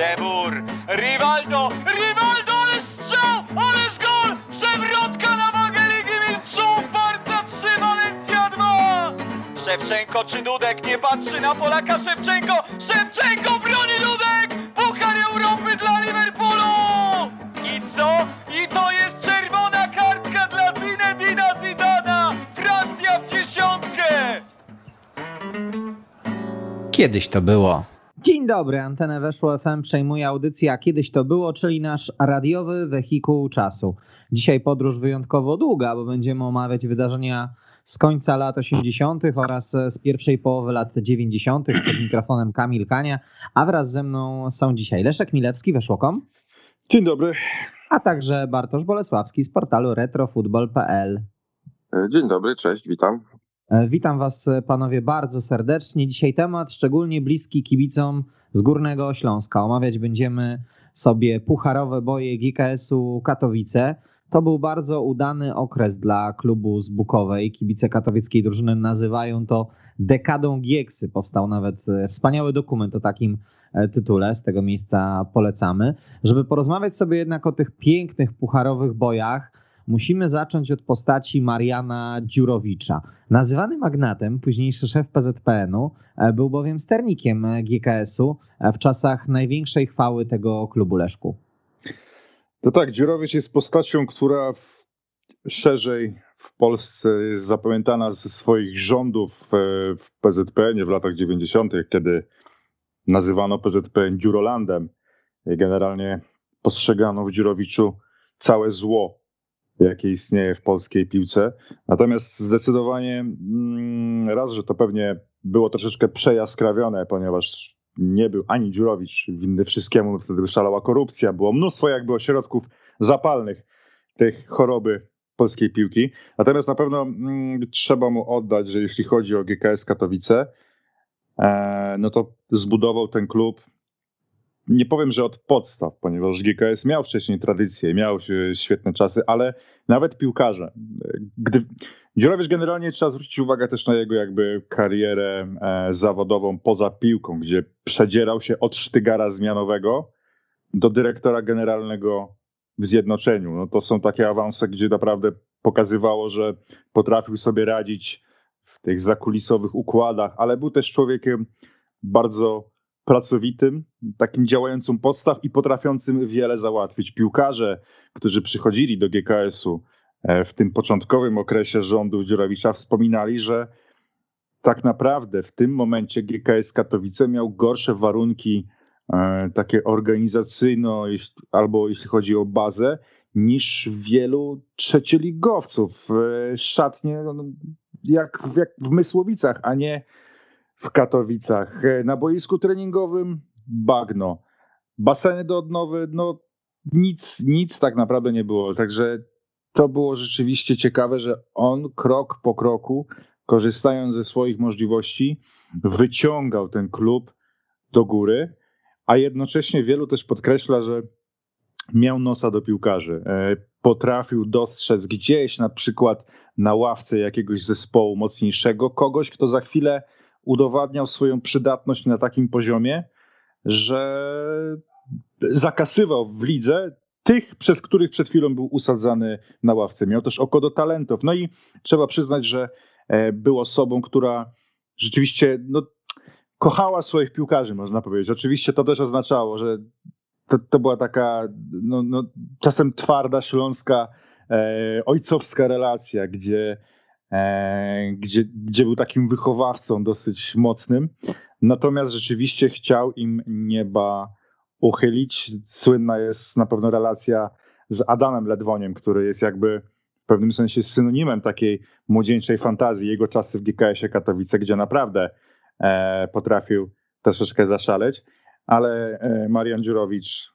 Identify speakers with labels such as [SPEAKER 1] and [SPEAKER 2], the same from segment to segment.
[SPEAKER 1] Debur, Rivaldo, ale strzał, ależ gol! Przewrotka na wagę Ligi Mistrzów, Barca 3, Walencja 2! Szewczenko czy Dudek, nie patrzy na Polaka Szewczenko broni Dudek! Puchar Europy dla Liverpoolu! I co? I to jest czerwona kartka dla Zinedina Zidana! Francja w dziesiątkę!
[SPEAKER 2] Kiedyś to było.
[SPEAKER 3] Dzień dobry, Antenę Weszło FM przejmuje audycja Kiedyś to było, czyli nasz radiowy wehikuł czasu. Dzisiaj podróż wyjątkowo długa, bo będziemy omawiać wydarzenia z końca lat 80. oraz z pierwszej połowy lat 90. Przed mikrofonem Kamil Kania, a wraz ze mną są dzisiaj Leszek Milewski, Weszło.com.
[SPEAKER 4] Dzień dobry.
[SPEAKER 3] A także Bartosz Bolesławski z portalu retrofutbol.pl.
[SPEAKER 5] Dzień dobry, cześć, witam.
[SPEAKER 3] Witam was panowie bardzo serdecznie. Dzisiaj temat szczególnie bliski kibicom z Górnego Śląska. Omawiać będziemy sobie pucharowe boje GKS-u Katowice. To był bardzo udany okres dla klubu z Bukowej. Kibice katowieckiej drużyny nazywają to dekadą Gieksy. Powstał nawet wspaniały dokument o takim tytule. Z tego miejsca polecamy. Żeby porozmawiać sobie jednak o tych pięknych pucharowych bojach, musimy zacząć od postaci Mariana Dziurowicza. Nazywany magnatem, późniejszy szef PZPN-u, był bowiem sternikiem GKS-u w czasach największej chwały tego klubu, Leszku.
[SPEAKER 4] To tak, Dziurowicz jest postacią, która szerzej w Polsce jest zapamiętana ze swoich rządów w PZPN-ie w latach 90., kiedy nazywano PZPN Dziurolandem. I generalnie postrzegano w Dziurowiczu całe zło, jakie istnieje w polskiej piłce. Natomiast zdecydowanie raz, że to pewnie było troszeczkę przejaskrawione, ponieważ nie był ani Dziurowicz winny wszystkiemu, wtedy szalała korupcja, było mnóstwo jakby ośrodków zapalnych tej choroby polskiej piłki. Natomiast na pewno trzeba mu oddać, że jeśli chodzi o GKS Katowice, no to zbudował ten klub, nie powiem, że od podstaw, ponieważ GKS miał wcześniej tradycję, miał świetne czasy, ale nawet piłkarze. Dziurowicz generalnie trzeba zwrócić uwagę też na jego jakby karierę zawodową poza piłką, gdzie przedzierał się od sztygara zmianowego do dyrektora generalnego w Zjednoczeniu. No to są takie awanse, gdzie naprawdę pokazywało, że potrafił sobie radzić w tych zakulisowych układach, ale był też człowiekiem bardzo pracowitym, takim działającym podstaw i potrafiącym wiele załatwić. Piłkarze, którzy przychodzili do GKS-u w tym początkowym okresie rządu Dziurowicza, wspominali, że tak naprawdę w tym momencie GKS Katowice miał gorsze warunki takie organizacyjno, albo jeśli chodzi o bazę, niż wielu trzecioligowców. Szatnie jak w Mysłowicach, a nie w Katowicach. Na boisku treningowym bagno. Baseny do odnowy, no nic tak naprawdę nie było. Także to było rzeczywiście ciekawe, że on krok po kroku, korzystając ze swoich możliwości, wyciągał ten klub do góry, a jednocześnie wielu też podkreśla, że miał nosa do piłkarzy. Potrafił dostrzec gdzieś na przykład na ławce jakiegoś zespołu mocniejszego kogoś, kto za chwilę udowadniał swoją przydatność na takim poziomie, że zakasywał w lidze tych, przez których przed chwilą był usadzany na ławce. Miał też oko do talentów. No i trzeba przyznać, że był osobą, która rzeczywiście kochała swoich piłkarzy, można powiedzieć. Oczywiście to też oznaczało, że to była taka czasem twarda, śląska, ojcowska relacja, gdzie był takim wychowawcą dosyć mocnym. Natomiast rzeczywiście chciał im nieba uchylić. Słynna jest na pewno relacja z Adamem Ledwoniem, który jest jakby w pewnym sensie synonimem takiej młodzieńczej fantazji. Jego czasy w GKS-ie Katowice, gdzie naprawdę potrafił troszeczkę zaszaleć, ale Marian Dziurowicz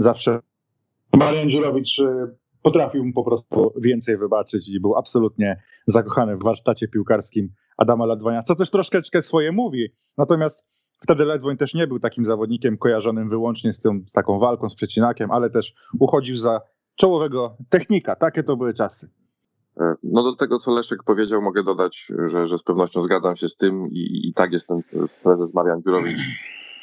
[SPEAKER 4] potrafił mu po prostu więcej wybaczyć i był absolutnie zakochany w warsztacie piłkarskim Adama Ledwonia, co też troszeczkę swoje mówi. Natomiast wtedy Ledwoń też nie był takim zawodnikiem kojarzonym wyłącznie z taką walką z przecinakiem, ale też uchodził za czołowego technika. Takie to były czasy.
[SPEAKER 5] No do tego, co Leszek powiedział, mogę dodać, że z pewnością zgadzam się z tym i tak jest ten prezes Marian Dziurowicz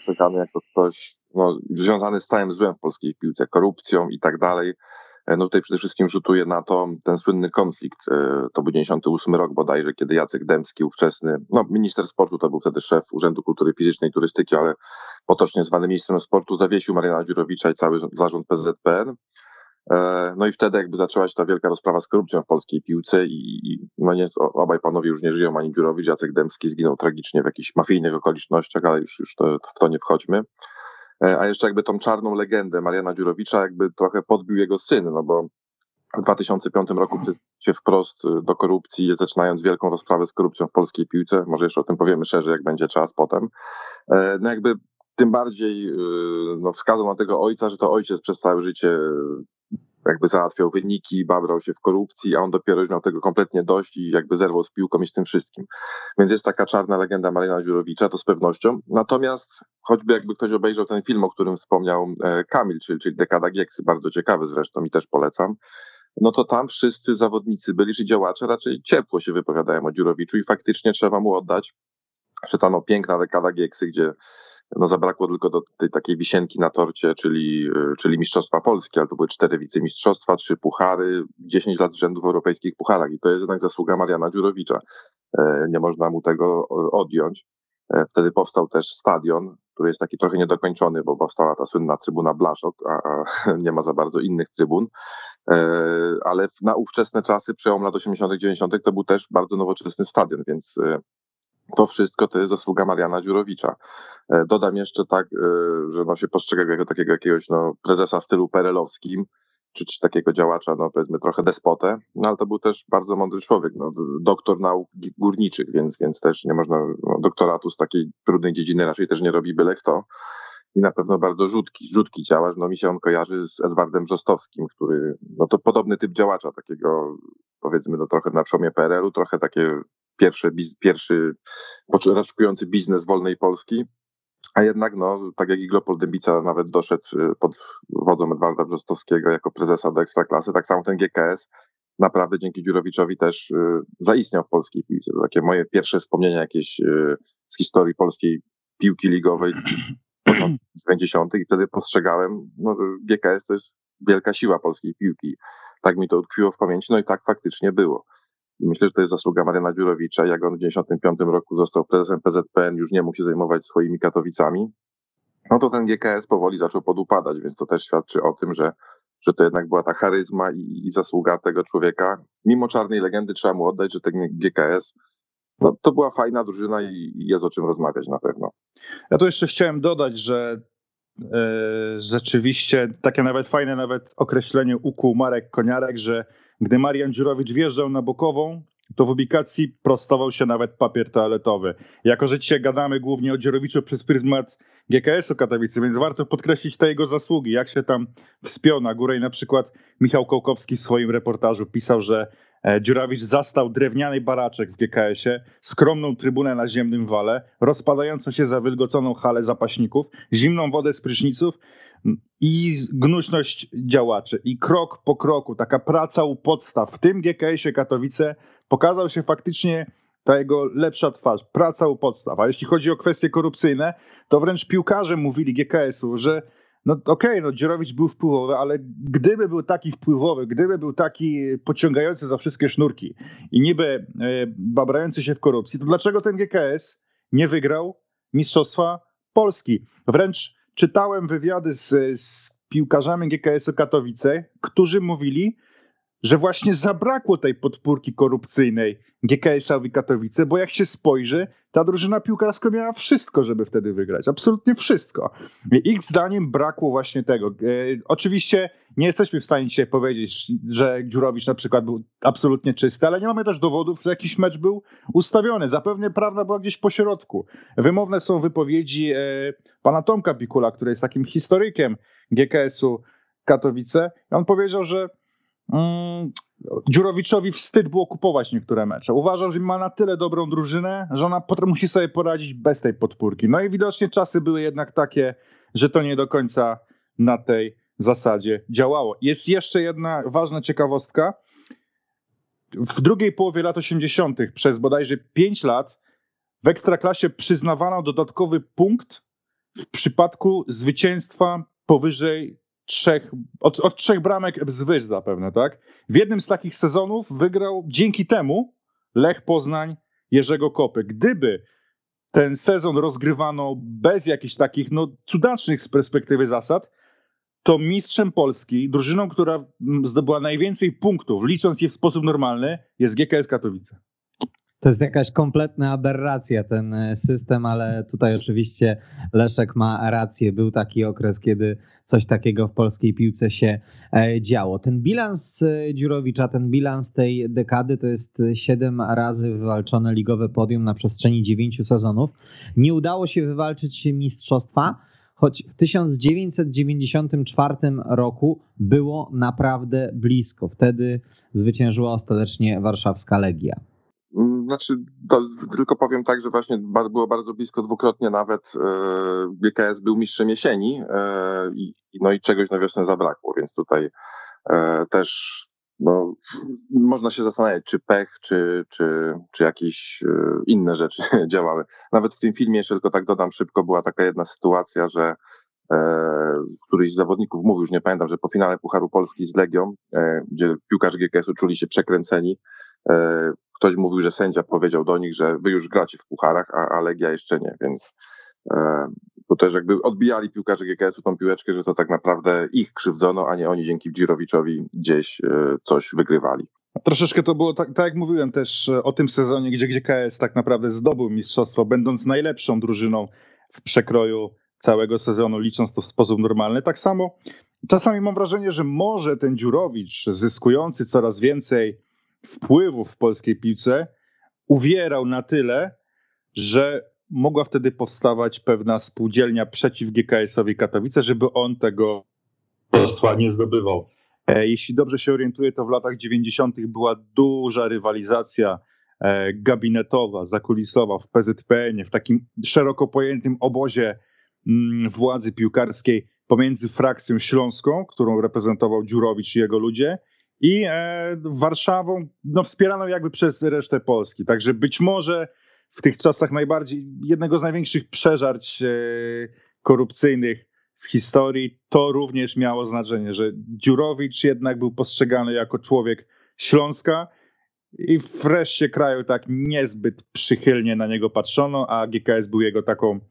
[SPEAKER 5] postrzegany jako ktoś związany z całym złem w polskiej piłce, korupcją i tak dalej. No tutaj przede wszystkim rzutuje na to ten słynny konflikt, to był 98 rok bodajże, kiedy Jacek Dębski, ówczesny, minister sportu, to był wtedy szef Urzędu Kultury Fizycznej i Turystyki, ale potocznie zwany ministrem sportu, zawiesił Mariana Dziurowicza i cały zarząd PZPN. No i wtedy jakby zaczęła się ta wielka rozprawa z korupcją w polskiej piłce i obaj panowie już nie żyją, ani Dziurowicz, Jacek Dębski zginął tragicznie w jakichś mafijnych okolicznościach, ale już w to nie wchodźmy. A jeszcze jakby tą czarną legendę Mariana Dziurowicza jakby trochę podbił jego syn, no bo w 2005 roku przyznał się wprost do korupcji, zaczynając wielką rozprawę z korupcją w polskiej piłce. Może jeszcze o tym powiemy szerzej, jak będzie czas potem. No jakby tym bardziej wskazał na tego ojca, że to ojciec przez całe życie jakby załatwiał wyniki, babrał się w korupcji, a on dopiero już miał tego kompletnie dość i jakby zerwał z piłką i z tym wszystkim. Więc jest taka czarna legenda Mariana Dziurowicza, to z pewnością. Natomiast choćby jakby ktoś obejrzał ten film, o którym wspomniał Kamil, czyli Dekada Gieksy, bardzo ciekawy zresztą i też polecam, no to tam wszyscy zawodnicy byli, czy działacze raczej ciepło się wypowiadają o Dziurowiczu i faktycznie trzeba mu oddać, że ta piękna Dekada Gieksy, gdzie zabrakło tylko do tej takiej wisienki na torcie, czyli Mistrzostwa Polskie, ale to były 4 wicemistrzostwa, 3 puchary, 10 lat z rzędu w europejskich pucharach i to jest jednak zasługa Mariana Dziurowicza. Nie można mu tego odjąć. Wtedy powstał też stadion, który jest taki trochę niedokończony, bo powstała ta słynna trybuna Blaszok, a nie ma za bardzo innych trybun, ale na ówczesne czasy, przełom lat 80., 90., to był też bardzo nowoczesny stadion, więc to wszystko to jest zasługa Mariana Dziurowicza. Dodam jeszcze tak, że się postrzega jako takiego jakiegoś prezesa w stylu perelowskim, czy takiego działacza, powiedzmy trochę despotę, ale to był też bardzo mądry człowiek, doktor nauk górniczych, więc też nie można, doktoratu z takiej trudnej dziedziny raczej też nie robi byle kto. I na pewno bardzo rzutki działacz, mi się on kojarzy z Edwardem Brzostowskim, który, to podobny typ działacza, takiego powiedzmy trochę na przełomie PRL-u, trochę takie pierwszy raczkujący biznes wolnej Polski, a jednak tak jak Iglopol Dębica nawet doszedł pod wodzą Edwarda Brzostowskiego jako prezesa do Ekstraklasy, tak samo ten GKS naprawdę dzięki Dziurowiczowi też zaistniał w polskiej piłce. To takie moje pierwsze wspomnienia jakieś z historii polskiej piłki ligowej z 90. i wtedy postrzegałem, że GKS to jest wielka siła polskiej piłki. Tak mi to utkwiło w pamięci, i tak faktycznie było. I myślę, że to jest zasługa Mariana Dziurowicza. Jak on w 1995 roku został prezesem PZPN, już nie mógł się zajmować swoimi Katowicami, to ten GKS powoli zaczął podupadać, więc to też świadczy o tym, że to jednak była ta charyzma i zasługa tego człowieka. Mimo czarnej legendy trzeba mu oddać, że ten GKS to była fajna drużyna i jest o czym rozmawiać na pewno.
[SPEAKER 4] Ja tu jeszcze chciałem dodać, że rzeczywiście takie nawet fajne określenie ukuł Marek Koniarek, że gdy Marian Dziurowicz wjeżdżał na Bokową, to w ubikacji prostował się nawet papier toaletowy. Jako że dzisiaj gadamy głównie o Dziurowiczu przez pryzmat GKS-u Katowice, więc warto podkreślić te jego zasługi, jak się tam wspiął na górę i na przykład Michał Kołkowski w swoim reportażu pisał, że Dziurowicz zastał drewniany baraczek w GKS-ie, skromną trybunę na ziemnym wale, rozpadającą się zawilgoconą halę zapaśników, zimną wodę z pryszniców i gnuśność działaczy. I krok po kroku, taka praca u podstaw w tym GKS-ie Katowice pokazał się faktycznie ta jego lepsza twarz, praca u podstaw. A jeśli chodzi o kwestie korupcyjne, to wręcz piłkarze mówili GKS-u, że Dziurowicz był wpływowy, ale gdyby był taki wpływowy, gdyby był taki pociągający za wszystkie sznurki i niby babrający się w korupcji, to dlaczego ten GKS nie wygrał Mistrzostwa Polski? Wręcz czytałem wywiady z piłkarzami GKS-u Katowice, którzy mówili, że właśnie zabrakło tej podpórki korupcyjnej GKS-owi Katowice, bo jak się spojrzy, ta drużyna piłkarska miała wszystko, żeby wtedy wygrać. Absolutnie wszystko. Ich zdaniem brakło właśnie tego. Oczywiście nie jesteśmy w stanie dzisiaj powiedzieć, że Dziurowicz na przykład był absolutnie czysty, ale nie mamy też dowodów, że jakiś mecz był ustawiony. Zapewne prawda była gdzieś po środku. Wymowne są wypowiedzi pana Tomka Pikula, który jest takim historykiem GKS-u Katowice. I on powiedział, że Dziurowiczowi wstyd było kupować niektóre mecze. Uważał, że ma na tyle dobrą drużynę, że ona potem musi sobie poradzić bez tej podpórki. No i widocznie czasy były jednak takie, że to nie do końca na tej zasadzie działało. Jest jeszcze jedna ważna ciekawostka. W drugiej połowie lat 80. przez bodajże 5 lat w Ekstraklasie przyznawano dodatkowy punkt w przypadku zwycięstwa powyżej od 3 bramek wzwyż zapewne, tak? W jednym z takich sezonów wygrał dzięki temu Lech Poznań Jerzego Kopy. Gdyby ten sezon rozgrywano bez jakichś takich cudacznych z perspektywy zasad, to mistrzem Polski, drużyną, która zdobyła najwięcej punktów, licząc je w sposób normalny, jest GKS Katowice.
[SPEAKER 3] To jest jakaś kompletna aberracja ten system, ale tutaj oczywiście Leszek ma rację. Był taki okres, kiedy coś takiego w polskiej piłce się działo. Ten bilans Dziurowicza, ten bilans tej dekady to jest 7 razy wywalczone ligowe podium na przestrzeni 9 sezonów. Nie udało się wywalczyć mistrzostwa, choć w 1994 roku było naprawdę blisko. Wtedy zwyciężyła ostatecznie warszawska Legia.
[SPEAKER 5] Znaczy, tylko powiem tak, że właśnie było bardzo blisko dwukrotnie nawet. GKS był mistrzem jesieni i czegoś na wiosnę zabrakło, więc tutaj też można się zastanawiać, czy pech, czy jakieś inne rzeczy działały. Nawet w tym filmie, jeszcze tylko tak dodam szybko, była taka jedna sytuacja, że któryś z zawodników mówił, już nie pamiętam, że po finale Pucharu Polski z Legią, gdzie piłkarze GKS-u czuli się przekręceni, ktoś mówił, że sędzia powiedział do nich, że wy już gracie w pucharach, a Legia jeszcze nie, więc to też jakby odbijali piłkarze GKS-u tą piłeczkę, że to tak naprawdę ich krzywdzono, a nie oni dzięki Dziurowiczowi gdzieś coś wygrywali.
[SPEAKER 4] Troszeczkę to było tak jak mówiłem też o tym sezonie, gdzie GKS tak naprawdę zdobył mistrzostwo, będąc najlepszą drużyną w przekroju całego sezonu, licząc to w sposób normalny. Tak samo czasami mam wrażenie, że może ten Dziurowicz, zyskujący coraz więcej wpływów w polskiej piłce, uwierał na tyle, że mogła wtedy powstawać pewna spółdzielnia przeciw GKS-owi Katowice, żeby on tego mistrzostwa nie zdobywał. Jeśli dobrze się orientuję, to w latach 90. była duża rywalizacja gabinetowa, zakulisowa w PZPN-ie, w takim szeroko pojętym obozie władzy piłkarskiej pomiędzy frakcją śląską, którą reprezentował Dziurowicz i jego ludzie, i Warszawą, wspieraną jakby przez resztę Polski. Także być może w tych czasach jednego z największych przeżarć korupcyjnych w historii, to również miało znaczenie, że Dziurowicz jednak był postrzegany jako człowiek Śląska i w reszcie kraju tak niezbyt przychylnie na niego patrzono, a GKS był jego taką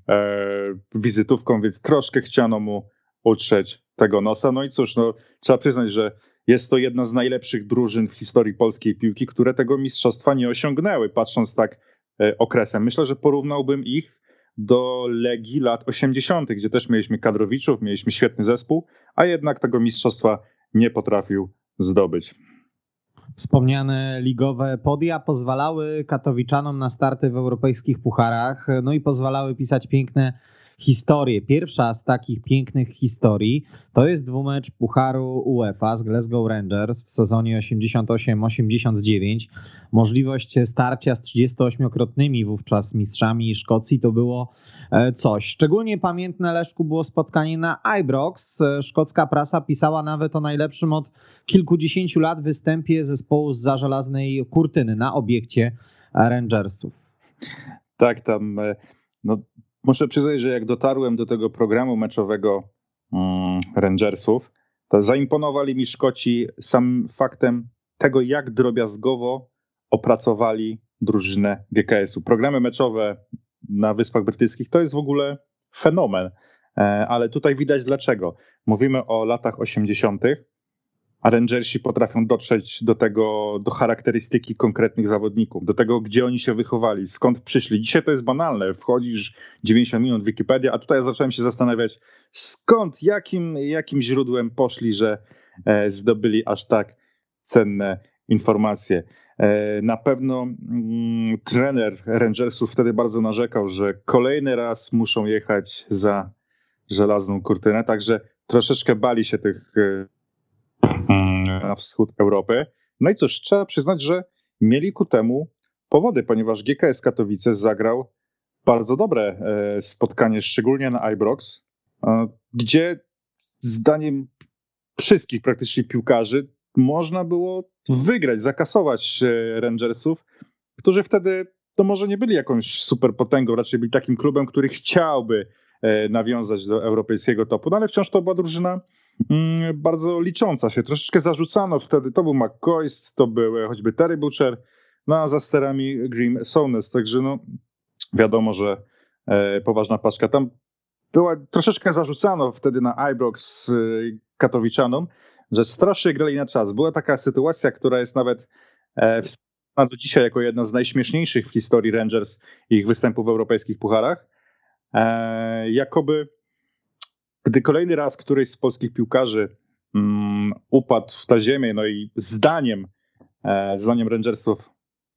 [SPEAKER 4] wizytówką, więc troszkę chciano mu utrzeć tego nosa. No i cóż, trzeba przyznać, że jest to jedna z najlepszych drużyn w historii polskiej piłki, które tego mistrzostwa nie osiągnęły, patrząc tak okresem. Myślę, że porównałbym ich do Legii lat 80., gdzie też mieliśmy kadrowiczów, mieliśmy świetny zespół, a jednak tego mistrzostwa nie potrafił zdobyć.
[SPEAKER 3] Wspomniane ligowe podia pozwalały katowiczanom na starty w europejskich pucharach, no i pozwalały pisać piękne historie. Pierwsza z takich pięknych historii to jest dwumecz Pucharu UEFA z Glasgow Rangers w sezonie 88-89. Możliwość starcia z 38-krotnymi wówczas mistrzami Szkocji to było coś. Szczególnie pamiętne, Leszku, było spotkanie na Ibrox. Szkocka prasa pisała nawet o najlepszym od kilkudziesięciu lat występie zespołu zza żelaznej kurtyny na obiekcie Rangersów.
[SPEAKER 4] Tak, tam muszę przyznać, że jak dotarłem do tego programu meczowego Rangersów, to zaimponowali mi Szkoci samym faktem tego, jak drobiazgowo opracowali drużynę GKS-u. Programy meczowe na Wyspach Brytyjskich to jest w ogóle fenomen, ale tutaj widać dlaczego. Mówimy o latach 80., a Rangersi potrafią dotrzeć do charakterystyki konkretnych zawodników, do tego, gdzie oni się wychowali, skąd przyszli. Dzisiaj to jest banalne, wchodzisz 90 minut w Wikipedię, a tutaj ja zacząłem się zastanawiać, skąd, jakim źródłem poszli, że zdobyli aż tak cenne informacje. Na pewno trener Rangersów wtedy bardzo narzekał, że kolejny raz muszą jechać za żelazną kurtynę, także troszeczkę bali się tych na wschód Europy. No i cóż, trzeba przyznać, że mieli ku temu powody, ponieważ GKS Katowice zagrał bardzo dobre spotkanie, szczególnie na Ibrox, gdzie zdaniem wszystkich praktycznie piłkarzy można było wygrać, zakasować Rangersów, którzy wtedy to może nie byli jakąś superpotęgą, raczej byli takim klubem, który chciałby nawiązać do europejskiego topu, no ale wciąż to była drużyna bardzo licząca się. Troszeczkę zarzucano wtedy, to był McCoist, to był choćby Terry Butcher, no a za sterami Graeme Souness, także no wiadomo, że poważna paczka. Tam była, troszeczkę zarzucano wtedy na Ibrox Katowiczanom, że strasznie grali na czas. Była taka sytuacja, która jest nawet wskazana do dzisiaj jako jedna z najśmieszniejszych w historii Rangers i ich występów w europejskich pucharach. Jakoby gdy kolejny raz któryś z polskich piłkarzy upadł na ziemię, no i zdaniem Rangersów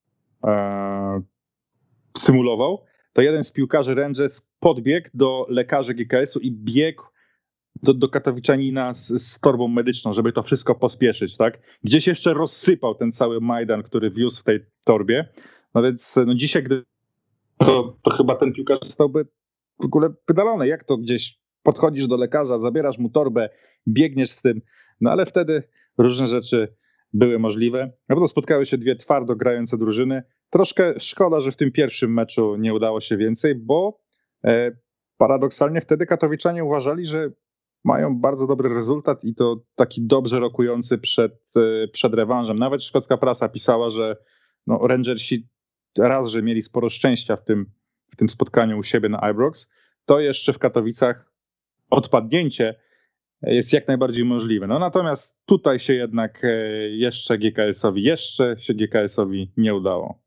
[SPEAKER 4] symulował, to jeden z piłkarzy Rangers podbiegł do lekarzy GKS-u i biegł do Katowiczanina z torbą medyczną, żeby to wszystko pospieszyć, tak? Gdzieś jeszcze rozsypał ten cały Majdan, który wiózł w tej torbie. No więc no dzisiaj, gdy to chyba ten piłkarz zostałby w ogóle wydalony. Jak to gdzieś podchodzisz do lekarza, zabierasz mu torbę, biegniesz z tym, no ale wtedy różne rzeczy były możliwe. Na pewno spotkały się dwie twardo grające drużyny. Troszkę szkoda, że w tym pierwszym meczu nie udało się więcej, bo paradoksalnie wtedy Katowiczanie uważali, że mają bardzo dobry rezultat i to taki dobrze rokujący przed rewanżem. Nawet szkocka prasa pisała, że no, Rangersi raz, że mieli sporo szczęścia w tym spotkaniu u siebie na Ibrox, to jeszcze w Katowicach odpadnięcie jest jak najbardziej możliwe. No natomiast tutaj się jednak jeszcze GKS-owi nie udało.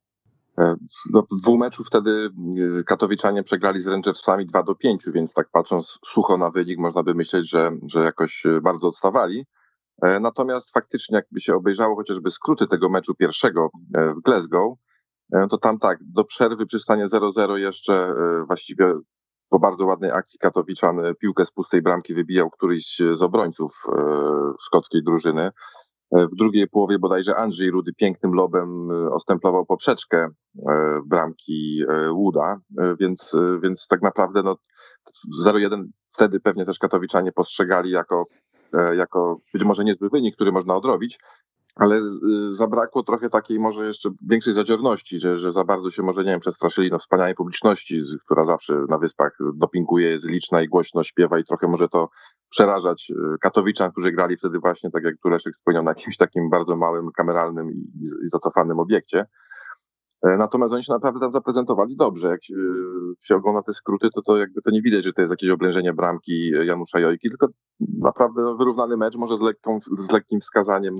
[SPEAKER 5] W dwóch meczu wtedy Katowiczanie przegrali z Rangersami 2-5, więc tak patrząc sucho na wynik, można by myśleć, że jakoś bardzo odstawali. Natomiast faktycznie jakby się obejrzało chociażby skróty tego meczu pierwszego w Glasgow, to tam tak, do przerwy przy stanie 0-0 jeszcze właściwie po bardzo ładnej akcji Katowiczan piłkę z pustej bramki wybijał któryś z obrońców szkockiej drużyny. W drugiej połowie bodajże Andrzej Rudy pięknym lobem ostemplował poprzeczkę bramki Wooda, więc tak naprawdę no, 0-1 wtedy pewnie też Katowiczanie postrzegali jako być może niezły wynik, który można odrobić, ale zabrakło trochę takiej może jeszcze większej zadziorności, że za bardzo się może, nie wiem, przestraszyli wspaniałej publiczności, która zawsze na Wyspach dopinguje, jest liczna i głośno śpiewa i trochę może to przerażać Katowiczan, którzy grali wtedy właśnie, tak jak tu Leszek wspomniał, na jakimś takim bardzo małym, kameralnym i zacofanym obiekcie. Natomiast oni się naprawdę tam zaprezentowali dobrze. Jak się ogląda te skróty, to jakby to nie widać, że to jest jakieś oblężenie bramki Janusza Jojki, tylko naprawdę wyrównany mecz, może z lekkim wskazaniem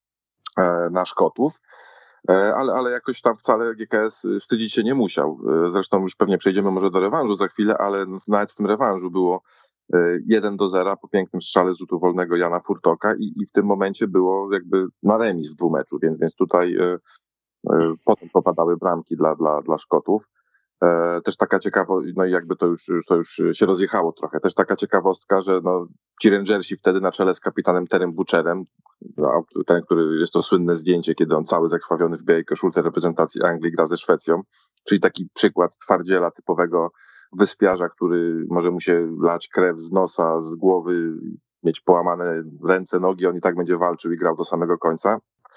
[SPEAKER 5] na Szkotów, ale jakoś tam wcale GKS wstydzić się nie musiał. Zresztą już pewnie przejdziemy może do rewanżu za chwilę, ale nawet w tym rewanżu było 1-0 po pięknym strzale z rzutu wolnego Jana Furtoka i w tym momencie było jakby na remis w dwumeczu, więc tutaj potem popadały bramki dla Szkotów. Też taka ciekawostka, no i jakby to już się rozjechało trochę, też taka ciekawostka, że no, ci Rangersi wtedy na czele z kapitanem Terrym Butcherem, ten, który jest to słynne zdjęcie, kiedy on cały zakrwawiony w białej koszulce reprezentacji Anglii gra ze Szwecją, czyli taki przykład twardziela typowego wyspiarza, który może mu się lać krew z nosa, z głowy, mieć połamane ręce, nogi, on i tak będzie walczył i grał do samego końca.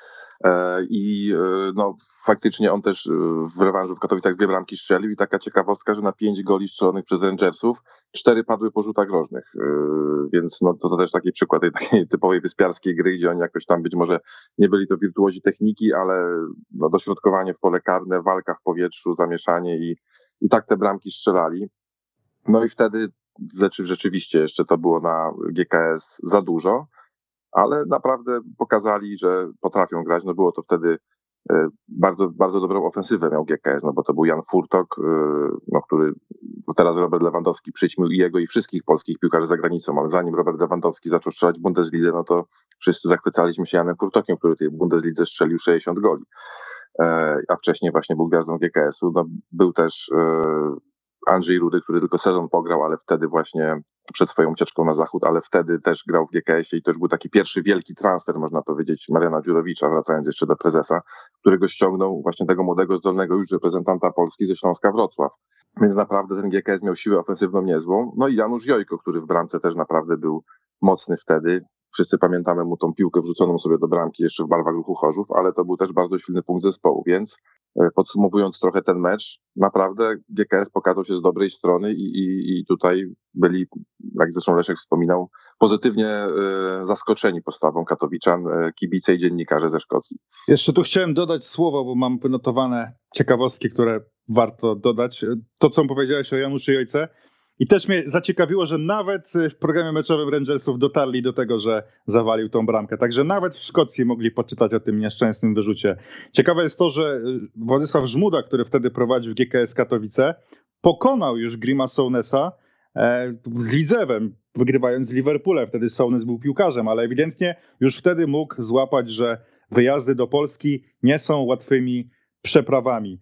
[SPEAKER 5] I no, faktycznie on też w rewanżu w Katowicach 2 bramki strzelił i taka ciekawostka, że na 5 goli strzelonych przez Rangersów 4 padły po rzutach rożnych, więc no, to też taki przykład tej takiej typowej wyspiarskiej gry, gdzie oni jakoś tam być może nie byli to wirtuozi techniki, ale no, dośrodkowanie w pole karne, walka w powietrzu, zamieszanie i tak te bramki strzelali. No i wtedy rzeczywiście jeszcze to było na GKS za dużo, ale naprawdę pokazali, że potrafią grać. No było to wtedy bardzo, bardzo dobrą ofensywę miał GKS, no bo to był Jan Furtok, no, który teraz Robert Lewandowski przyćmił i jego i wszystkich polskich piłkarzy za granicą, ale zanim Robert Lewandowski zaczął strzelać w Bundeslidze, no to wszyscy zachwycaliśmy się Janem Furtokiem, który tej Bundeslidze strzelił 60 goli, a wcześniej właśnie był gwiazdą GKS-u. No, był też Andrzej Rudy, który tylko sezon pograł, ale wtedy właśnie przed swoją ucieczką na zachód, ale wtedy też grał w GKS-ie i to już był taki pierwszy wielki transfer, można powiedzieć, Mariana Dziurowicza, wracając jeszcze do prezesa, którego ściągnął właśnie tego młodego, zdolnego już reprezentanta Polski ze Śląska Wrocław. Więc naprawdę ten GKS miał siłę ofensywną niezłą. No i Janusz Jojko, który w bramce też naprawdę był mocny wtedy. Wszyscy pamiętamy mu tą piłkę wrzuconą sobie do bramki jeszcze w barwach Ruchu Chorzów, ale to był też bardzo silny punkt zespołu, więc Podsumowując trochę ten mecz, naprawdę GKS pokazał się z dobrej strony i tutaj byli, jak zresztą Leszek wspominał, pozytywnie zaskoczeni postawą katowiczan, kibice i dziennikarze ze Szkocji.
[SPEAKER 4] Jeszcze tu chciałem dodać słowo, bo mam wynotowane ciekawostki, które warto dodać. To, co powiedziałeś o Januszu Jojce. I też mnie zaciekawiło, że nawet w programie meczowym Rangersów dotarli do tego, że zawalił tą bramkę. Także nawet w Szkocji mogli poczytać o tym nieszczęsnym wyrzucie. Ciekawe jest to, że Władysław Żmuda, który wtedy prowadził GKS Katowice, pokonał już Grima Sounessa z Lidzewem, wygrywając z Liverpoolem. Wtedy Souness był piłkarzem, ale ewidentnie już wtedy mógł złapać, że wyjazdy do Polski nie są łatwymi przeprawami.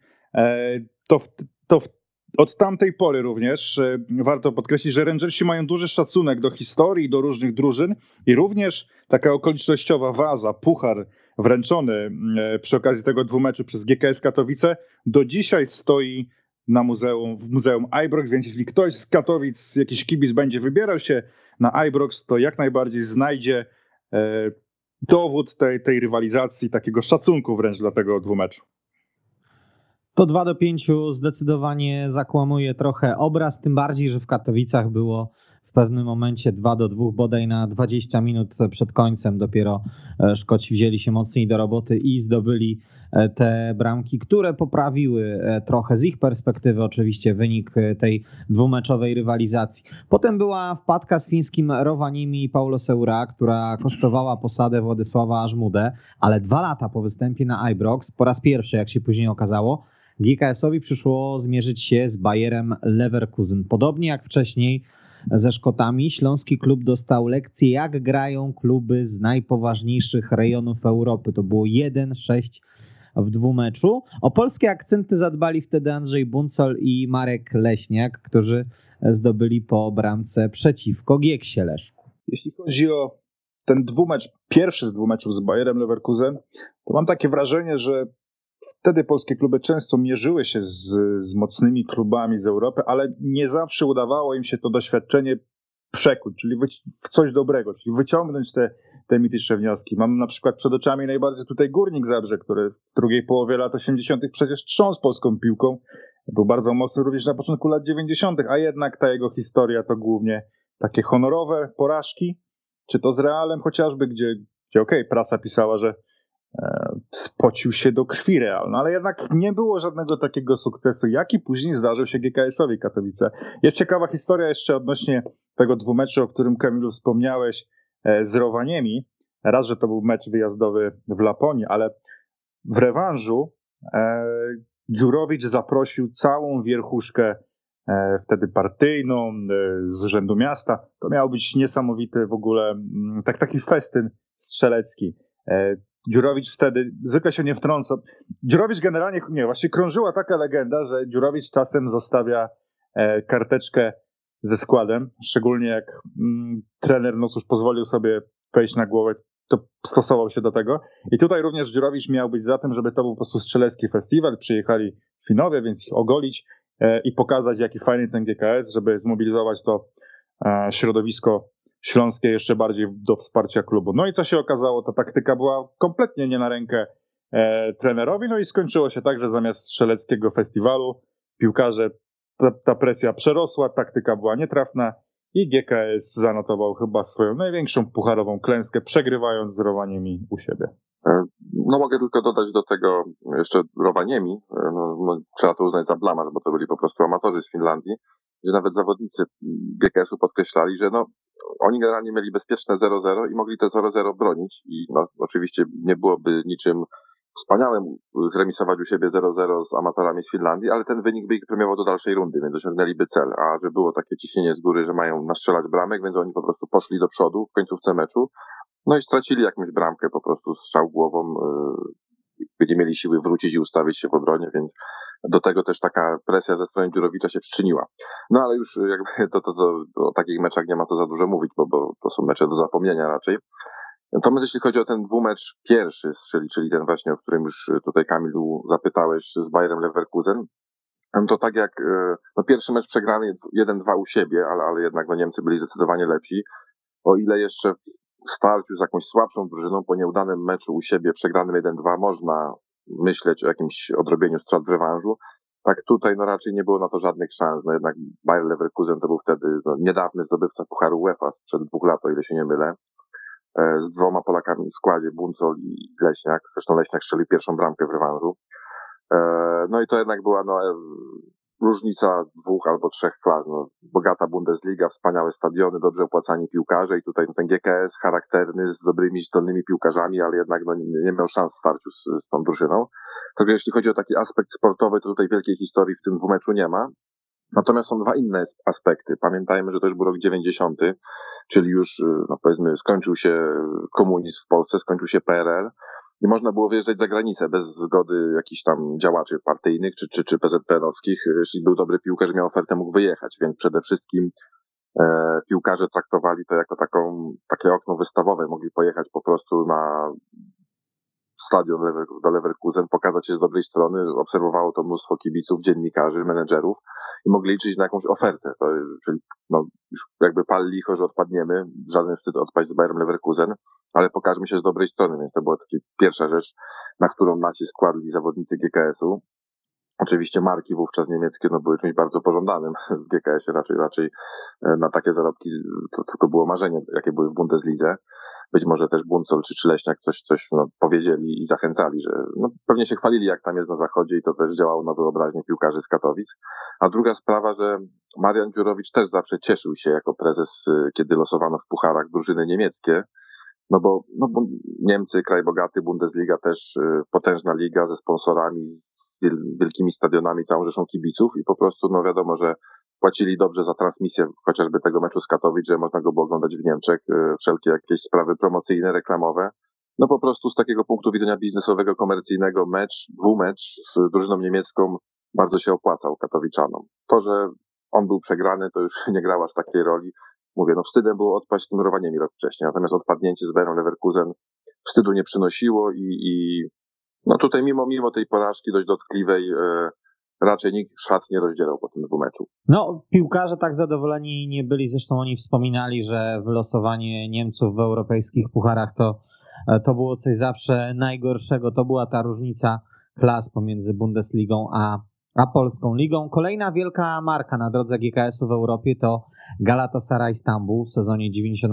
[SPEAKER 4] Od tamtej pory również warto podkreślić, że Rangersi mają duży szacunek do historii, do różnych drużyn i również taka okolicznościowa waza, puchar wręczony przy okazji tego dwumeczu przez GKS Katowice do dzisiaj stoi w Muzeum Ibrox, więc jeśli ktoś z Katowic, jakiś kibic będzie wybierał się na Ibrox, to jak najbardziej znajdzie dowód tej rywalizacji, takiego szacunku wręcz dla tego dwumeczu.
[SPEAKER 3] To 2-5 zdecydowanie zakłamuje trochę obraz, tym bardziej, że w Katowicach było w pewnym momencie 2-2, bodaj na 20 minut przed końcem dopiero Szkoci wzięli się mocniej do roboty i zdobyli te bramki, które poprawiły trochę z ich perspektywy oczywiście wynik tej dwumeczowej rywalizacji. Potem była wpadka z fińskim Rovaniemi Paulo Seura, która kosztowała posadę Władysława Żmudę, ale 2 lata po występie na Ibrox, po raz pierwszy, jak się później okazało, GKS-owi przyszło zmierzyć się z Bayerem Leverkusen. Podobnie jak wcześniej ze Szkotami, śląski klub dostał lekcję, jak grają kluby z najpoważniejszych rejonów Europy. To było 1-6 w dwumeczu. O polskie akcenty zadbali wtedy Andrzej Buncol i Marek Leśniak, którzy zdobyli po bramce przeciwko Gieksie, Leszku.
[SPEAKER 4] Jeśli chodzi o ten dwumecz, pierwszy z dwumeczów z Bayerem Leverkusen, to mam takie wrażenie, że wtedy polskie kluby często mierzyły się z mocnymi klubami z Europy, ale nie zawsze udawało im się to doświadczenie przekuć, czyli w coś dobrego, czyli wyciągnąć te mityczne wnioski. Mam na przykład przed oczami najbardziej tutaj Górnik Zabrze, który w drugiej połowie lat 80. przecież trząsł polską piłką. Był bardzo mocny również na początku lat 90., a jednak ta jego historia to głównie takie honorowe porażki, czy to z Realem chociażby, gdzie prasa pisała, że spocił się do krwi Real, no ale jednak nie było żadnego takiego sukcesu, jaki później zdarzył się GKS-owi Katowice. Jest ciekawa historia jeszcze odnośnie tego dwumeczu, o którym, Kamilu, wspomniałeś, z Rovaniemi. Raz, że to był mecz wyjazdowy w Laponii, ale w rewanżu Dziurowicz zaprosił całą wierchuszkę wtedy partyjną z Urzędu Miasta. To miał być niesamowity w ogóle taki festyn strzelecki. Dziurowicz wtedy zwykle się nie wtrąca. Dziurowicz generalnie, właśnie krążyła taka legenda, że Dziurowicz czasem zostawia karteczkę ze składem, szczególnie jak trener pozwolił sobie wejść na głowę, to stosował się do tego. I tutaj również Dziurowicz miał być za tym, żeby to był po prostu strzelecki festiwal. Przyjechali Finowie, więc ich ogolić i pokazać, jaki fajny ten GKS, żeby zmobilizować to środowisko śląskie jeszcze bardziej do wsparcia klubu. No i co się okazało, ta taktyka była kompletnie nie na rękę trenerowi, no i skończyło się tak, że zamiast strzeleckiego festiwalu piłkarze, ta presja przerosła, taktyka była nietrafna i GKS zanotował chyba swoją największą pucharową klęskę, przegrywając z Rovaniemi u siebie.
[SPEAKER 5] No mogę tylko dodać do tego jeszcze Rovaniemi, no, trzeba to uznać za blamaż, bo to byli po prostu amatorzy z Finlandii, gdzie nawet zawodnicy GKS-u podkreślali, że no, oni generalnie mieli bezpieczne 0-0 i mogli te 0-0 bronić i no, oczywiście nie byłoby niczym wspaniałym zremisować u siebie 0-0 z amatorami z Finlandii, ale ten wynik by ich premiował do dalszej rundy, więc osiągnęliby cel, a że było takie ciśnienie z góry, że mają nastrzelać bramek, więc oni po prostu poszli do przodu w końcówce meczu, no i stracili jakąś bramkę po prostu strzał głową, nie mieli siły wrócić i ustawić się w obronie, więc do tego też taka presja ze strony Dziurowicza się przyczyniła. No ale już jakby to o takich meczach nie ma to za dużo mówić, bo to są mecze do zapomnienia raczej. Natomiast jeśli chodzi o ten dwumecz pierwszy, czyli ten właśnie, o którym już tutaj, Kamilu, zapytałeś, z Bayerem Leverkusen, to tak jak no pierwszy mecz przegrany 1-2 u siebie, ale jednak no Niemcy byli zdecydowanie lepsi. O ile jeszcze w starciu z jakąś słabszą drużyną po nieudanym meczu u siebie przegranym 1-2 można myśleć o jakimś odrobieniu strat w rewanżu. Tak tutaj no raczej nie było na to żadnych szans. No jednak Bayer Leverkusen to był wtedy niedawny zdobywca Pucharu UEFA sprzed 2 lat, o ile się nie mylę. Z 2 Polakami w składzie, Buncol i Leśniak. Zresztą Leśniak strzelił pierwszą bramkę w rewanżu. No i to jednak była różnica 2 albo 3 klas. No, bogata Bundesliga, wspaniałe stadiony, dobrze opłacani piłkarze i tutaj ten GKS charakterny z dobrymi, zdolnymi piłkarzami, ale jednak nie miał szans w starciu z tą drużyną. Także jeśli chodzi o taki aspekt sportowy, to tutaj wielkiej historii w tym dwumeczu nie ma. Natomiast są 2 inne aspekty. Pamiętajmy, że to już był rok 90, czyli już, no powiedzmy, skończył się komunizm w Polsce, skończył się PRL. Nie można było wyjeżdżać za granicę bez zgody jakichś tam działaczy partyjnych czy PZPN-owskich. Jeśli był dobry piłkarz, miał ofertę, mógł wyjechać, więc przede wszystkim piłkarze traktowali to jako takie okno wystawowe. Mogli pojechać po prostu na stadion do Leverkusen, pokazać się z dobrej strony. Obserwowało to mnóstwo kibiców, dziennikarzy, menedżerów i mogli liczyć na jakąś ofertę. Czyli już jakby pal licho, że odpadniemy. Żaden wstyd odpaść z Bayerem Leverkusen, ale pokażmy się z dobrej strony. Więc to była taka pierwsza rzecz, na którą nacisk kładli zawodnicy GKS-u. Oczywiście marki wówczas niemieckie były czymś bardzo pożądanym w GKS-ie, raczej na takie zarobki to tylko było marzenie, jakie były w Bundeslidze. Być może też Buncol czy Leśniak coś powiedzieli i zachęcali, że pewnie się chwalili, jak tam jest na zachodzie i to też działało na wyobraźnię piłkarzy z Katowic. A druga sprawa, że Marian Dziurowicz też zawsze cieszył się jako prezes, kiedy losowano w pucharach drużyny niemieckie. No bo Niemcy, kraj bogaty, Bundesliga też potężna liga ze sponsorami, z wielkimi stadionami, całą rzeszą kibiców i po prostu wiadomo, że płacili dobrze za transmisję chociażby tego meczu z Katowic, że można go było oglądać w Niemczech, wszelkie jakieś sprawy promocyjne, reklamowe. No po prostu z takiego punktu widzenia biznesowego, komercyjnego dwumecz z drużyną niemiecką bardzo się opłacał katowiczanom. To, że on był przegrany, to już nie grało aż takiej roli. Mówię, wstydem było odpaść z tym Rowaniemi rok wcześniej, natomiast odpadnięcie z Bayerem Leverkusen wstydu nie przynosiło i tutaj mimo tej porażki dość dotkliwej raczej nikt szat nie rozdzierał po tym dwumeczu.
[SPEAKER 3] Piłkarze tak zadowoleni nie byli, zresztą oni wspominali, że wylosowanie Niemców w europejskich pucharach to było coś zawsze najgorszego, to była ta różnica klas pomiędzy Bundesligą a polską ligą. Kolejna wielka marka na drodze GKS-u w Europie to Galatasaray Stambuł w sezonie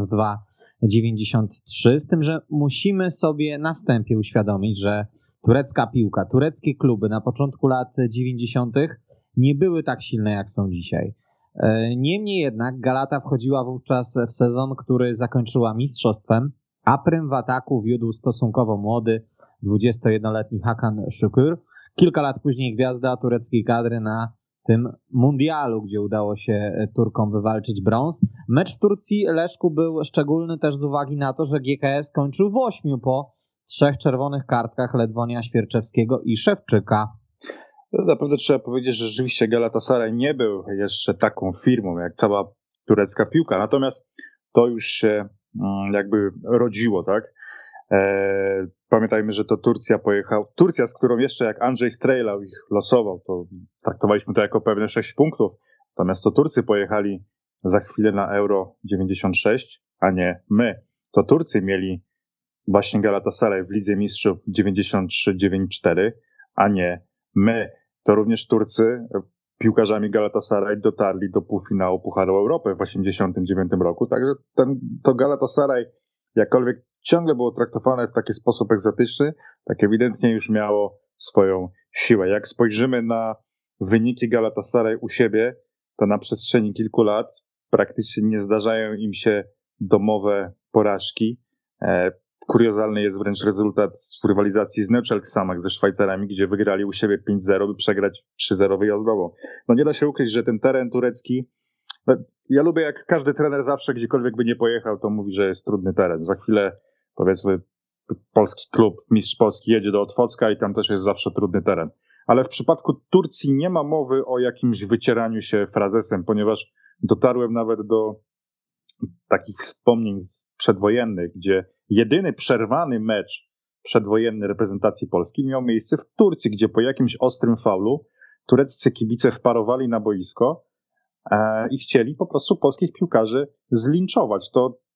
[SPEAKER 3] 92-93, z tym, że musimy sobie na wstępie uświadomić, że turecka piłka, tureckie kluby na początku lat 90. nie były tak silne, jak są dzisiaj. Niemniej jednak Galata wchodziła wówczas w sezon, który zakończyła mistrzostwem, a prym w ataku wiódł stosunkowo młody 21-letni Hakan Şükür. Kilka lat później gwiazda tureckiej kadry na tym mundialu, gdzie udało się Turkom wywalczyć brąz. Mecz w Turcji, Leszku, był szczególny też z uwagi na to, że GKS kończył w 8 po 3 czerwonych kartkach Ledwonia, Świerczewskiego i Szewczyka.
[SPEAKER 4] Naprawdę trzeba powiedzieć, że rzeczywiście Galatasaray nie był jeszcze taką firmą jak cała turecka piłka, natomiast to już się jakby rodziło, tak? Pamiętajmy, że to Turcja, z którą jeszcze jak Andrzej Strejlał ich losował, to traktowaliśmy to jako pewne 6 punktów, natomiast to Turcy pojechali za chwilę na Euro 96, a nie my. To Turcy mieli właśnie Galatasaray w Lidze Mistrzów 93-94, a nie my. To również Turcy piłkarzami Galatasaray dotarli do półfinału Pucharu Europy w 89 roku, także to Galatasaray, jakkolwiek ciągle było traktowane w taki sposób egzotyczny, tak ewidentnie już miało swoją siłę. Jak spojrzymy na wyniki Galatasaray u siebie, to na przestrzeni kilku lat praktycznie nie zdarzają im się domowe porażki. Kuriozalny jest wręcz rezultat w rywalizacji z Neuchâtel Xamax ze Szwajcarami, gdzie wygrali u siebie 5-0, by przegrać 3-0 wyjazdowo. Nie da się ukryć, że ten teren turecki, ja lubię, jak każdy trener zawsze gdziekolwiek by nie pojechał, to mówi, że jest trudny teren. Za chwilę, powiedzmy, polski klub, mistrz Polski jedzie do Otwocka i tam też jest zawsze trudny teren. Ale w przypadku Turcji nie ma mowy o jakimś wycieraniu się frazesem, ponieważ dotarłem nawet do takich wspomnień przedwojennych, gdzie jedyny przerwany mecz przedwojenny reprezentacji Polski miał miejsce w Turcji, gdzie po jakimś ostrym faulu tureccy kibice wparowali na boisko i chcieli po prostu polskich piłkarzy zlinczować. To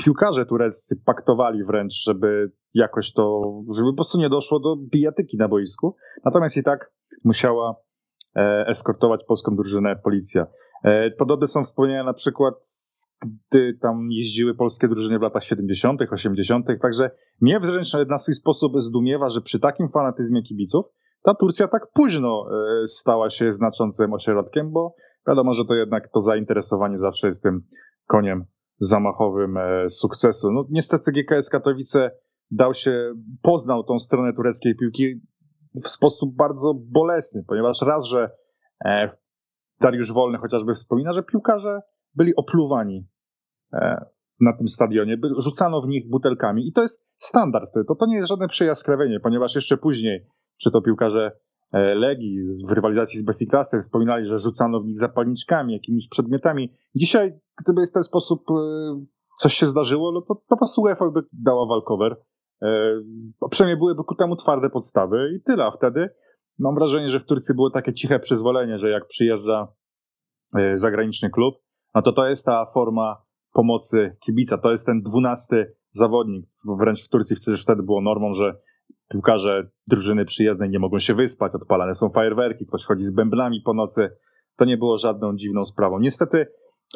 [SPEAKER 4] piłkarze tureccy paktowali wręcz, żeby jakoś żeby po prostu nie doszło do bijatyki na boisku. Natomiast i tak musiała eskortować polską drużynę policja. Podobne są wspomnienia na przykład, gdy tam jeździły polskie drużyny w latach 70., 80., także mnie wręcz na swój sposób zdumiewa, że przy takim fanatyzmie kibiców ta Turcja tak późno stała się znaczącym ośrodkiem, bo wiadomo, że to jednak to zainteresowanie zawsze jest tym koniem zamachowym sukcesu. No niestety GKS Katowice poznał tą stronę tureckiej piłki w sposób bardzo bolesny, ponieważ raz, że Dariusz Wolny chociażby wspomina, że piłkarze byli opluwani na tym stadionie, rzucano w nich butelkami i to jest standard. To nie jest żadne przejaskrawienie, ponieważ jeszcze później, czy to piłkarze Legii w rywalizacji z Besiktasem wspominali, że rzucano w nich zapalniczkami, jakimiś przedmiotami. Dzisiaj, gdyby w ten sposób coś się zdarzyło, no to po prostu UEFA by dała walkover. Przynajmniej byłyby ku temu twarde podstawy i tyle. A wtedy mam wrażenie, że w Turcji było takie ciche przyzwolenie, że jak przyjeżdża zagraniczny klub, no to jest ta forma pomocy kibica. To jest ten 12 zawodnik. Wręcz w Turcji przecież wtedy było normą, że piłkarze drużyny przyjezdnej nie mogą się wyspać, odpalane są fajerwerki, ktoś chodzi z bębnami po nocy. To nie było żadną dziwną sprawą. Niestety,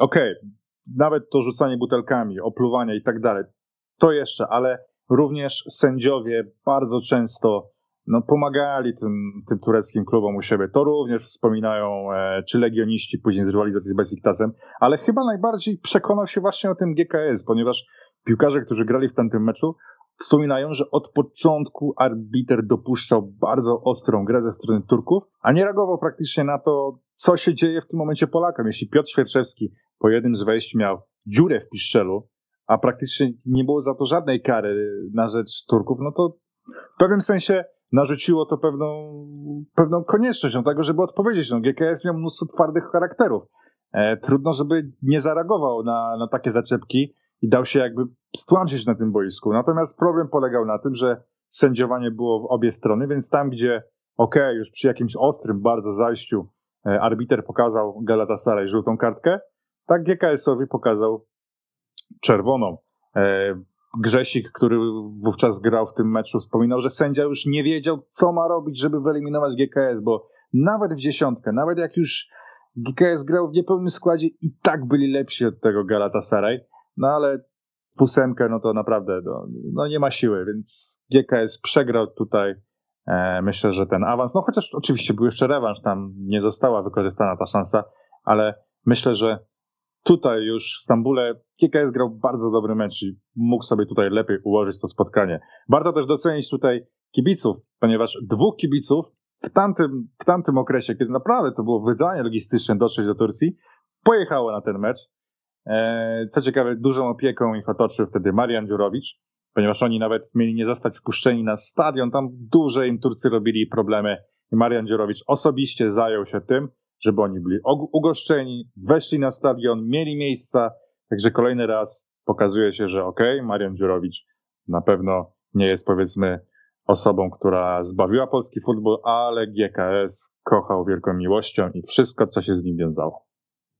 [SPEAKER 4] nawet to rzucanie butelkami, opluwania i tak dalej, to jeszcze, ale również sędziowie bardzo często pomagali tym tureckim klubom u siebie. To również wspominają czy legioniści później z rywalizacji z Besiktasem, ale chyba najbardziej przekonał się właśnie o tym GKS, ponieważ piłkarze, którzy grali w tamtym meczu, wspominają, że od początku arbiter dopuszczał bardzo ostrą grę ze strony Turków, a nie reagował praktycznie na to, co się dzieje w tym momencie Polakom. Jeśli Piotr Świerczewski po jednym z wejść miał dziurę w piszczelu, a praktycznie nie było za to żadnej kary na rzecz Turków, no to w pewnym sensie narzuciło to pewną konieczność tego, żeby odpowiedzieć. GKS miał mnóstwo twardych charakterów. Trudno, żeby nie zareagował na takie zaczepki i dał się jakby stłamsić na tym boisku. Natomiast problem polegał na tym, że sędziowanie było w obie strony, więc tam, gdzie już przy jakimś ostrym bardzo zajściu arbiter pokazał Galatasaray żółtą kartkę, tak GKS-owi pokazał czerwoną. Grzesik, który wówczas grał w tym meczu, wspominał, że sędzia już nie wiedział, co ma robić, żeby wyeliminować GKS, bo nawet w dziesiątkę, nawet jak już GKS grał w niepełnym składzie, i tak byli lepsi od tego Galatasaray, ale w ósemkę, to naprawdę nie ma siły, więc GKS przegrał tutaj. Myślę, że ten awans, chociaż oczywiście był jeszcze rewanż, tam nie została wykorzystana ta szansa, ale myślę, że tutaj już w Stambule GKS grał bardzo dobry mecz i mógł sobie tutaj lepiej ułożyć to spotkanie. Warto też docenić tutaj kibiców, ponieważ dwóch kibiców w tamtym okresie, kiedy naprawdę to było wyzwanie logistyczne dotrzeć do Turcji, pojechało na ten mecz. Co ciekawe, dużą opieką ich otoczył wtedy Marian Dziurowicz, ponieważ oni nawet mieli nie zostać wpuszczeni na stadion, tam duże im Turcy robili problemy i Marian Dziurowicz osobiście zajął się tym, żeby oni byli ugoszczeni, weszli na stadion, mieli miejsca, także kolejny raz pokazuje się, że Marian Dziurowicz na pewno nie jest, powiedzmy, osobą, która zbawiła polski futbol, ale GKS kochał wielką miłością i wszystko, co się z nim wiązało.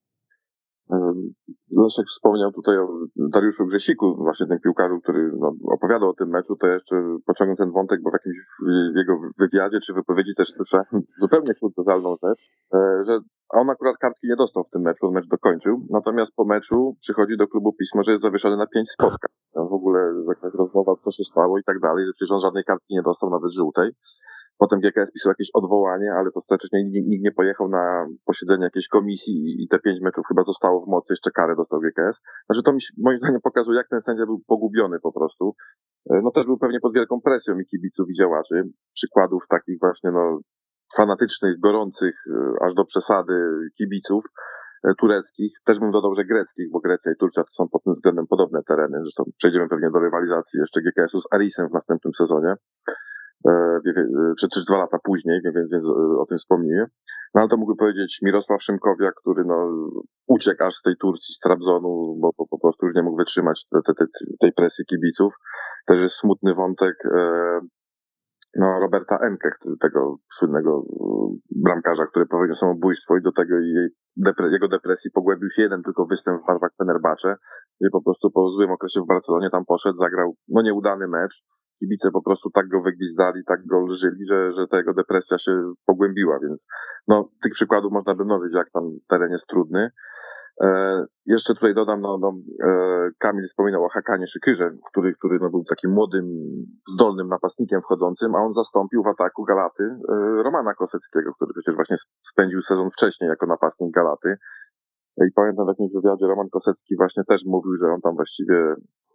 [SPEAKER 5] Leszek wspomniał tutaj o Dariuszu Grzesiku, właśnie tym piłkarzu, który opowiadał o tym meczu, to jeszcze pociągnę ten wątek, bo w jakimś jego wywiadzie czy wypowiedzi też słyszę zupełnie kuriozalną rzecz, że on akurat kartki nie dostał w tym meczu, on mecz dokończył, natomiast po meczu przychodzi do klubu pismo, że jest zawieszony na 5 spotkań. W ogóle jakaś rozmowa, co się stało i tak dalej, że przecież on żadnej kartki nie dostał, nawet żółtej. Potem GKS pisał jakieś odwołanie, ale to ostatecznie nikt nie pojechał na posiedzenie jakiejś komisji i te 5 meczów chyba zostało w mocy, jeszcze karę dostał GKS. Znaczy to moim zdaniem pokazuje, jak ten sędzia był pogubiony po prostu. Też był pewnie pod wielką presją i kibiców, i działaczy. Przykładów takich właśnie fanatycznych, gorących, aż do przesady kibiców tureckich. Też bym dodał, że greckich, bo Grecja i Turcja to są pod tym względem podobne tereny. Zresztą przejdziemy pewnie do rywalizacji jeszcze GKS-u z Arisem w następnym sezonie. Czy 2 lata później, więc o tym wspomnimy. Ale to mógłby powiedzieć Mirosław Szymkowiak, który uciekł aż z tej Turcji, z Trabzonu, bo po prostu już nie mógł wytrzymać tej presji kibiców. Też jest smutny wątek Roberta Enke, tego słynnego bramkarza, który popełnił samobójstwo i do tego jego depresji pogłębił się jeden tylko występ w barwach Fenerbahce, gdzie po prostu po złym okresie w Barcelonie tam poszedł, zagrał nieudany mecz. Kibice po prostu tak go wygwizdali, tak go lżyli, że ta jego depresja się pogłębiła, więc tych przykładów można by mnożyć, jak tam teren jest trudny. Jeszcze tutaj dodam, Kamil wspominał o Hakanie Szykyrze, który był takim młodym, zdolnym napastnikiem wchodzącym, a on zastąpił w ataku Galaty Romana Koseckiego, który przecież właśnie spędził sezon wcześniej jako napastnik Galaty. I pamiętam w jakimś wywiadzie Roman Kosecki właśnie też mówił, że on tam właściwie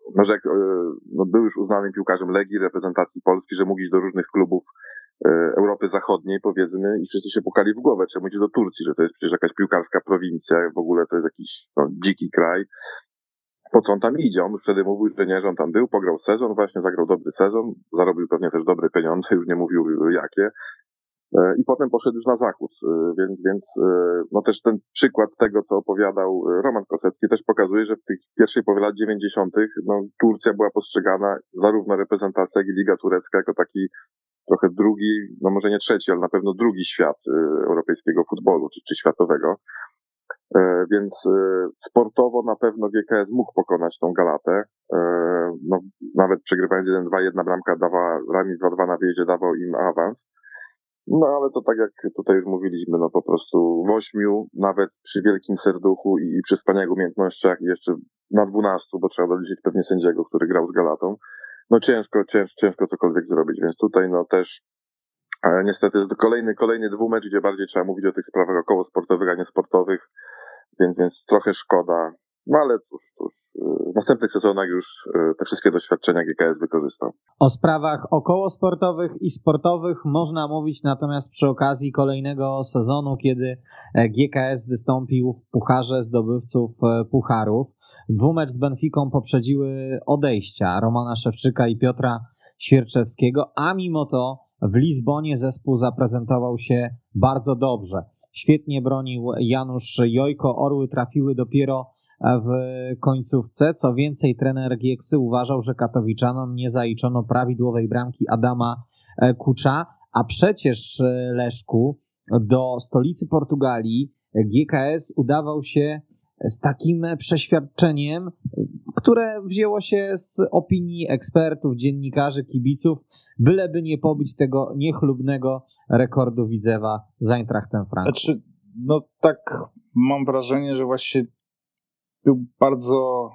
[SPEAKER 5] był już uznanym piłkarzem Legii, reprezentacji Polski, że mógł iść do różnych klubów Europy Zachodniej, powiedzmy, i wszyscy się pukali w głowę, czemu idzie do Turcji, że to jest przecież jakaś piłkarska prowincja, w ogóle to jest jakiś dziki kraj. Po co on tam idzie? On już wtedy mówił, że nie, że on tam był, pograł sezon, właśnie zagrał dobry sezon, zarobił pewnie też dobre pieniądze, już nie mówił jakie. I potem poszedł już na zachód, więc też ten przykład tego, co opowiadał Roman Kosecki, też pokazuje, że w tych pierwszej połowie lat 90. Turcja była postrzegana, zarówno reprezentacja, jak i Liga Turecka, jako taki trochę drugi, może nie trzeci, ale na pewno drugi świat europejskiego futbolu, czy światowego. Więc sportowo na pewno GKS mógł pokonać tą Galatę. Nawet przegrywając 1-2, jedna bramka dawała, remis 2-2 na wyjeździe dawał im awans. Ale to tak jak tutaj już mówiliśmy, po prostu w 8, nawet przy wielkim serduchu i przy wspaniałych umiejętnościach, i jeszcze na 12, bo trzeba doliczyć pewnie sędziego, który grał z Galatą, ciężko cokolwiek zrobić, więc tutaj też niestety jest kolejny dwumecz, gdzie bardziej trzeba mówić o tych sprawach około sportowych, a nie sportowych, więc trochę szkoda. Ale cóż, w następnych sezonach już te wszystkie doświadczenia GKS wykorzystał.
[SPEAKER 3] O sprawach okołosportowych i sportowych można mówić natomiast przy okazji kolejnego sezonu, kiedy GKS wystąpił w Pucharze Zdobywców Pucharów. Dwumecz z Benficą poprzedziły odejścia Romana Szewczyka i Piotra Świerczewskiego, a mimo to w Lizbonie zespół zaprezentował się bardzo dobrze. Świetnie bronił Janusz Jojko, orły trafiły dopiero w końcówce. Co więcej, trener Gieksy uważał, że katowiczanom nie zaliczono prawidłowej bramki Adama Kucza, a przecież, Leszku, do stolicy Portugalii GKS udawał się z takim przeświadczeniem, które wzięło się z opinii ekspertów, dziennikarzy, kibiców, byleby nie pobić tego niechlubnego rekordu Widzewa z Eintrachtem Frankfurt.
[SPEAKER 4] Tak mam wrażenie, że właśnie był bardzo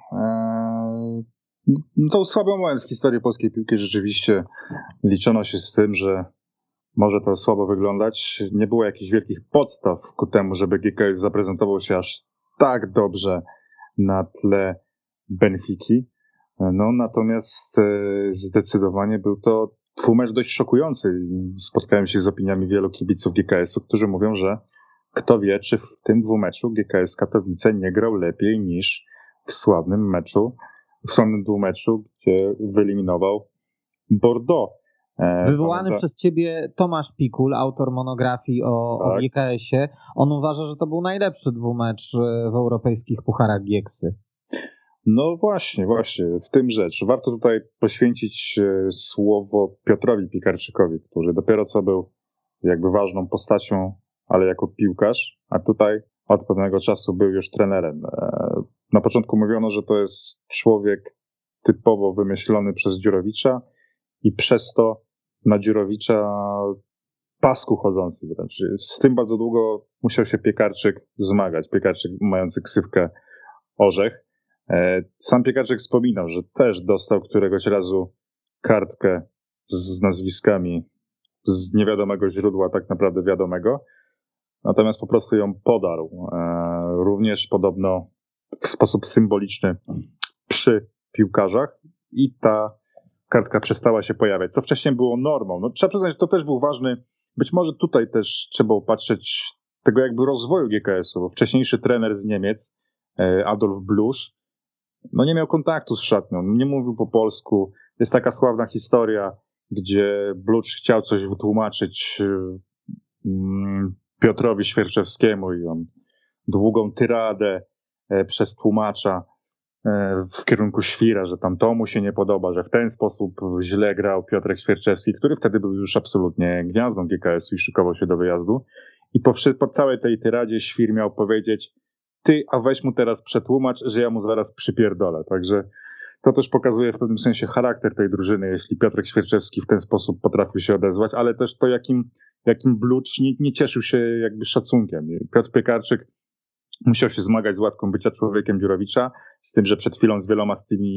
[SPEAKER 4] to słaby moment w historii polskiej piłki. Rzeczywiście liczono się z tym, że może to słabo wyglądać. Nie było jakichś wielkich podstaw ku temu, żeby GKS zaprezentował się aż tak dobrze na tle Benfiki. Natomiast zdecydowanie był to dwumecz dość szokujący. Spotkałem się z opiniami wielu kibiców GKS-u, którzy mówią, że kto wie, czy w tym dwumeczu GKS Katowice nie grał lepiej niż w sławnym dwumeczu, gdzie wyeliminował Bordeaux.
[SPEAKER 3] Wywołany przez ciebie Tomasz Pikul, autor monografii o GKS-ie, on uważa, że to był najlepszy dwumecz w europejskich pucharach Gieksy.
[SPEAKER 4] Właśnie, w tym rzecz. Warto tutaj poświęcić słowo Piotrowi Pikarczykowi, który dopiero co był jakby ważną postacią, ale jako piłkarz, a tutaj od pewnego czasu był już trenerem. Na początku mówiono, że to jest człowiek typowo wymyślony przez Dziurowicza i przez to na Dziurowicza pasku chodzący wręcz. Z tym bardzo długo musiał się Piekarczyk zmagać. Piekarczyk mający ksywkę Orzech. Sam Piekarczyk wspominał, że też dostał któregoś razu kartkę z nazwiskami z niewiadomego źródła, tak naprawdę wiadomego. Natomiast po prostu ją podarł. Również podobno w sposób symboliczny przy piłkarzach i ta kartka przestała się pojawiać, co wcześniej było normą. Trzeba przyznać, że to też był ważny, być może tutaj też trzeba opatrzyć tego jakby rozwoju GKS-u, bo wcześniejszy trener z Niemiec, Adolf Blusz, nie miał kontaktu z szatnią, nie mówił po polsku. Jest taka sławna historia, gdzie Blusz chciał coś wytłumaczyć Piotrowi Świerczewskiemu i on długą tyradę przez tłumacza w kierunku Świra, że tam to mu się nie podoba, że w ten sposób źle grał Piotrek Świerczewski, który wtedy był już absolutnie gwiazdą GKS-u i szykował się do wyjazdu. I po całej tej tyradzie Świr miał powiedzieć: ty, a weź mu teraz przetłumacz, że ja mu zaraz przypierdolę. Także to też pokazuje w pewnym sensie charakter tej drużyny, jeśli Piotrek Świerczewski w ten sposób potrafił się odezwać, ale też to jakim Blucz nie cieszył się jakby szacunkiem. Piotr Piekarczyk musiał się zmagać z łatką bycia człowiekiem Dziurowicza, z tym, że przed chwilą z wieloma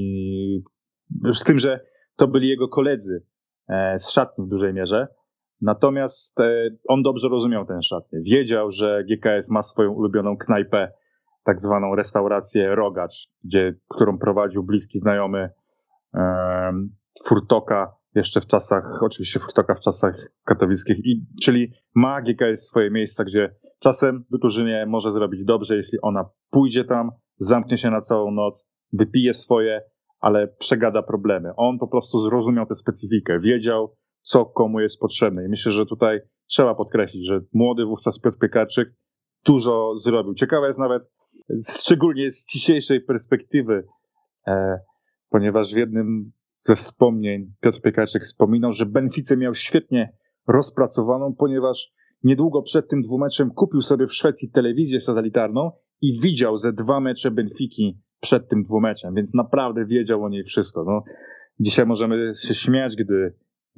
[SPEAKER 4] z tym, że to byli jego koledzy z szatni w dużej mierze. Natomiast on dobrze rozumiał tę szatnię. Wiedział, że GKS ma swoją ulubioną knajpę, tak zwaną restaurację Rogacz, którą prowadził bliski znajomy Furtoka, jeszcze w czasach, oczywiście Furtoka w czasach katowickich, czyli ma GKS swoje miejsca, gdzie czasem drużynie może zrobić dobrze, jeśli ona pójdzie tam, zamknie się na całą noc, wypije swoje, ale przegada problemy. On po prostu zrozumiał tę specyfikę, wiedział, co komu jest potrzebne. I myślę, że tutaj trzeba podkreślić, że młody wówczas Piotr Piekarczyk dużo zrobił. Ciekawe jest nawet, szczególnie z dzisiejszej perspektywy, ponieważ w jednym ze wspomnień Piotr Piekarczyk wspominał, że Benficę miał świetnie rozpracowaną, ponieważ niedługo przed tym dwumeczem kupił sobie w Szwecji telewizję satelitarną i widział ze 2 mecze Benfiki przed tym dwumeczem, więc naprawdę wiedział o niej wszystko. No, dzisiaj możemy się śmiać, gdy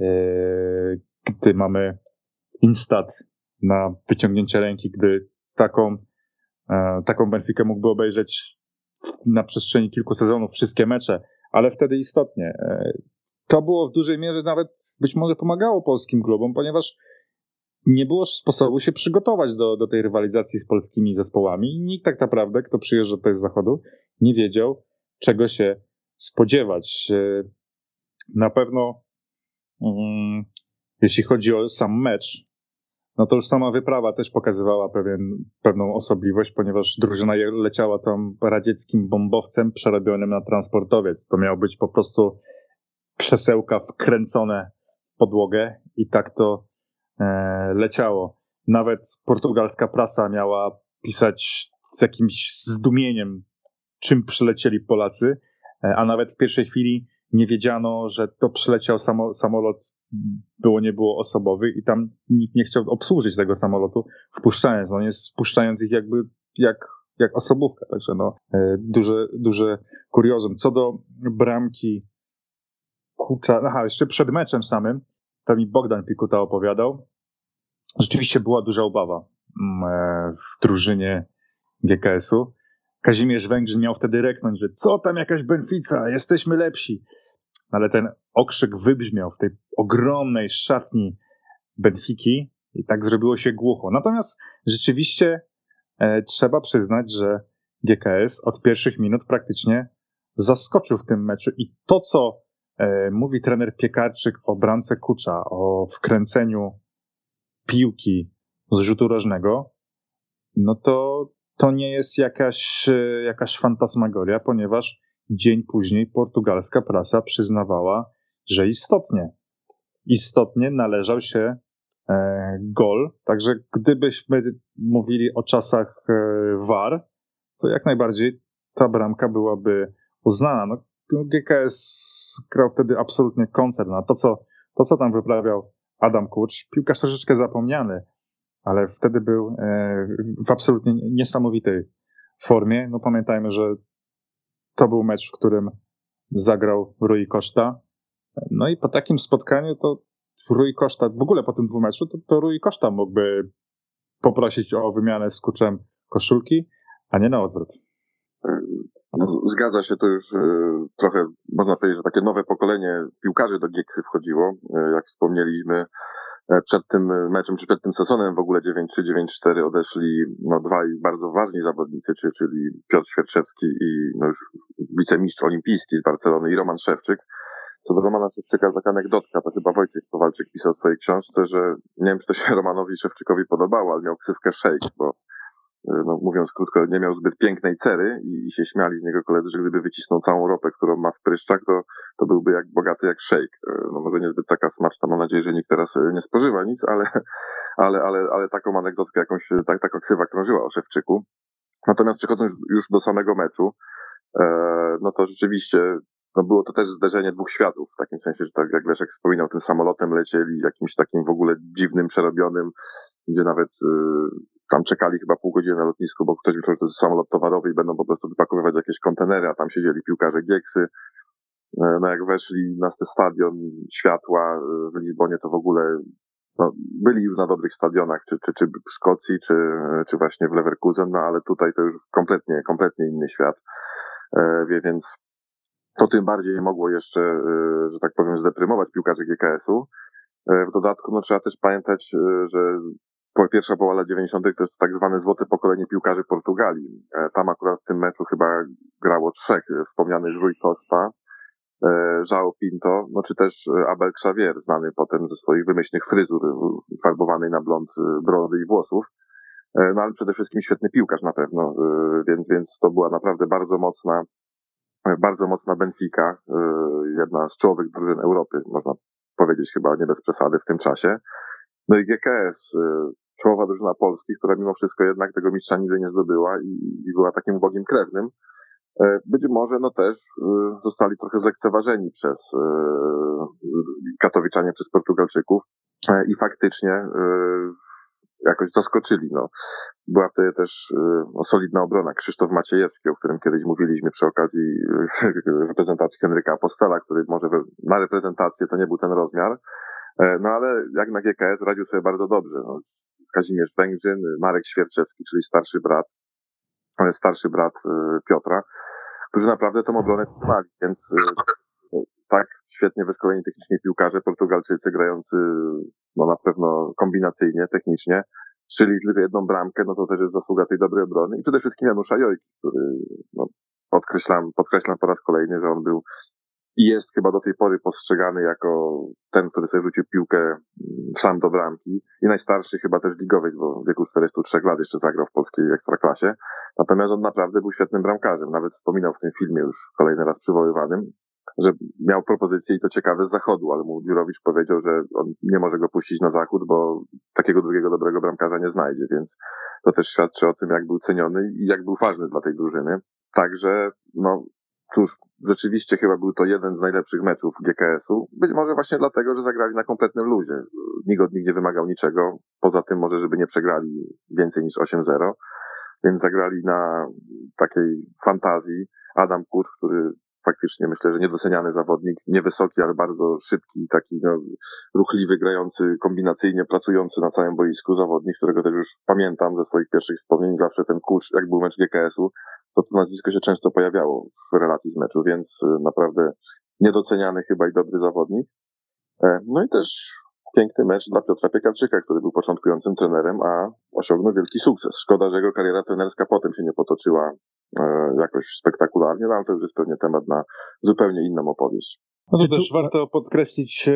[SPEAKER 4] mamy Instat na wyciągnięcie ręki, gdy taką Benfikę mógłby obejrzeć na przestrzeni kilku sezonów wszystkie mecze, ale wtedy istotnie. To było w dużej mierze nawet być może pomagało polskim klubom, ponieważ nie było sposobu się przygotować do tej rywalizacji z polskimi zespołami. Nikt tak naprawdę, kto przyjeżdża tutaj z zachodu, nie wiedział, czego się spodziewać. Na pewno jeśli chodzi o sam mecz, no to już sama wyprawa też pokazywała pewną osobliwość, ponieważ drużyna leciała tam radzieckim bombowcem przerobionym na transportowiec. To miało być po prostu przesełka wkręcone w podłogę i tak to leciało. Nawet portugalska prasa miała pisać z jakimś zdumieniem, czym przylecieli Polacy, a nawet w pierwszej chwili nie wiedziano, że to przyleciał samolot, nie było osobowy i tam nikt nie chciał obsłużyć tego samolotu, wpuszczając ich jakby jak osobówkę. Także duże kuriozum. Co do bramki Kucza, jeszcze przed meczem samym, to mi Bogdan Pikuta opowiadał, rzeczywiście była duża obawa w drużynie GKS-u. Kazimierz Węgrzyn miał wtedy reknąć, że co tam jakaś Benfica, jesteśmy lepsi. Ale ten okrzyk wybrzmiał w tej ogromnej szatni Benfiki i tak zrobiło się głucho. Natomiast rzeczywiście trzeba przyznać, że GKS od pierwszych minut praktycznie zaskoczył w tym meczu i to, co mówi trener Piekarczyk o bramce Kucza, o wkręceniu piłki z rzutu rożnego, no to nie jest jakaś fantasmagoria, ponieważ dzień później portugalska prasa przyznawała, że istotnie należał się gol. Także gdybyśmy mówili o czasach VAR, to jak najbardziej ta bramka byłaby uznana. No, GKS grał wtedy absolutnie koncert. A to, co tam wyprawiał Adam Kucz, piłkarz troszeczkę zapomniany, ale wtedy był w absolutnie niesamowitej formie. No pamiętajmy, że to był mecz, w którym zagrał Rui Costa. No i po takim spotkaniu to Rui Costa, w ogóle po tym dwumeczu, to Rui Costa mógłby poprosić o wymianę z Kuczem koszulki, a nie na odwrót.
[SPEAKER 5] No, zgadza się, to już trochę można powiedzieć, że takie nowe pokolenie piłkarzy do Gieksy wchodziło. Jak wspomnieliśmy, przed tym meczem, czy przed tym sezonem w ogóle 9-3, 9-4 odeszli dwaj bardzo ważni zawodnicy, czyli Piotr Świerczewski i już wicemistrz olimpijski z Barcelony i Roman Szewczyk. Co do Romana Szewczyka taka anegdotka, to chyba Wojciech Kowalczyk pisał w swojej książce, że nie wiem, czy to się Romanowi Szewczykowi podobało, ale miał ksywkę Shake, bo mówiąc krótko, nie miał zbyt pięknej cery i się śmiali z niego koledzy, że gdyby wycisnął całą ropę, którą ma w pryszczach, to byłby jak bogaty jak Shake. No może niezbyt taka smaczna, mam nadzieję, że nikt teraz nie spożywa nic, ale taką anegdotkę jakąś, taka ksywa krążyła o Szewczyku. Natomiast przechodząc już do samego meczu, no to rzeczywiście no było to też zderzenie dwóch światów, w takim sensie, że tak jak Leszek wspominał, tym samolotem lecieli, jakimś takim w ogóle dziwnym, przerobionym, gdzie nawet tam czekali chyba pół godziny na lotnisku, bo ktoś myślał, że to jest samolot towarowy i będą po prostu wypakowywać jakieś kontenery, a tam siedzieli piłkarze Gieksy. No jak weszli na ten stadion, światła w Lizbonie, to w ogóle no, byli już na dobrych stadionach, czy w Szkocji, czy właśnie w Leverkusen, no ale tutaj to już kompletnie inny świat, więc to tym bardziej mogło jeszcze, że tak powiem, zdeprymować piłkarzy GKS-u. W dodatku no, trzeba też pamiętać, że pierwsza połowa lat 90. to jest tak zwane złote pokolenie piłkarzy Portugalii. Tam akurat w tym meczu chyba grało trzech, wspomniany Rui Costa, João Pinto, no czy też Abel Xavier, znany potem ze swoich wymyślnych fryzur, farbowanej na blond brody i włosów. No ale przede wszystkim świetny piłkarz na pewno, więc to była naprawdę bardzo mocna Benfica, jedna z czołowych drużyn Europy, można powiedzieć chyba nie bez przesady w tym czasie. No i GKS, czołowa drużyna Polski, która mimo wszystko jednak tego mistrza nigdy nie zdobyła i była takim ubogim krewnym. Być może no też zostali trochę zlekceważeni przez Katowiczanie, przez Portugalczyków i faktycznie jakoś zaskoczyli. No. Była wtedy też solidna obrona. Krzysztof Maciejewski, o którym kiedyś mówiliśmy przy okazji reprezentacji Henryka Apostela, który może na reprezentację to nie był ten rozmiar, no ale jak na GKS radził sobie bardzo dobrze. No. Kazimierz Węgrzyn, Marek Świerczewski, czyli starszy brat Piotra, którzy naprawdę tą obronę trzymali, więc tak świetnie wyszkoleni technicznie piłkarze Portugalczycy grający no na pewno kombinacyjnie, technicznie, strzeli tylko jedną bramkę, no to też jest zasługa tej dobrej obrony i przede wszystkim Janusza Jojki, który no, podkreślam po raz kolejny, że on był i jest chyba do tej pory postrzegany jako ten, który sobie rzucił piłkę sam do bramki i najstarszy chyba też ligowiec, bo w wieku 43 lat jeszcze zagrał w polskiej ekstraklasie. Natomiast on naprawdę był świetnym bramkarzem. Nawet wspominał w tym filmie już kolejny raz przywoływanym, że miał propozycję i to ciekawe z zachodu, ale mu Dziurowicz powiedział, że on nie może go puścić na zachód, bo takiego drugiego dobrego bramkarza nie znajdzie, więc to też świadczy o tym, jak był ceniony i jak był ważny dla tej drużyny. Także no cóż, rzeczywiście chyba był to jeden z najlepszych meczów GKS-u. Być może właśnie dlatego, że zagrali na kompletnym luzie. Nikt od nich nie wymagał niczego, poza tym może, żeby nie przegrali więcej niż 8-0. Więc zagrali na takiej fantazji. Adam Kurz, który faktycznie myślę, że niedoceniany zawodnik, niewysoki, ale bardzo szybki, taki no, ruchliwy, grający kombinacyjnie, pracujący na całym boisku zawodnik, którego też już pamiętam ze swoich pierwszych wspomnień. Zawsze ten Kurz, jak był mecz GKS-u, to nazwisko się często pojawiało w relacji z meczu, więc naprawdę niedoceniany chyba i dobry zawodnik. No i też piękny mecz dla Piotra Piekarczyka, który był początkującym trenerem, a osiągnął wielki sukces. Szkoda, że jego kariera trenerska potem się nie potoczyła jakoś spektakularnie, no ale to już jest pewnie temat na zupełnie inną opowieść.
[SPEAKER 4] No to też warto podkreślić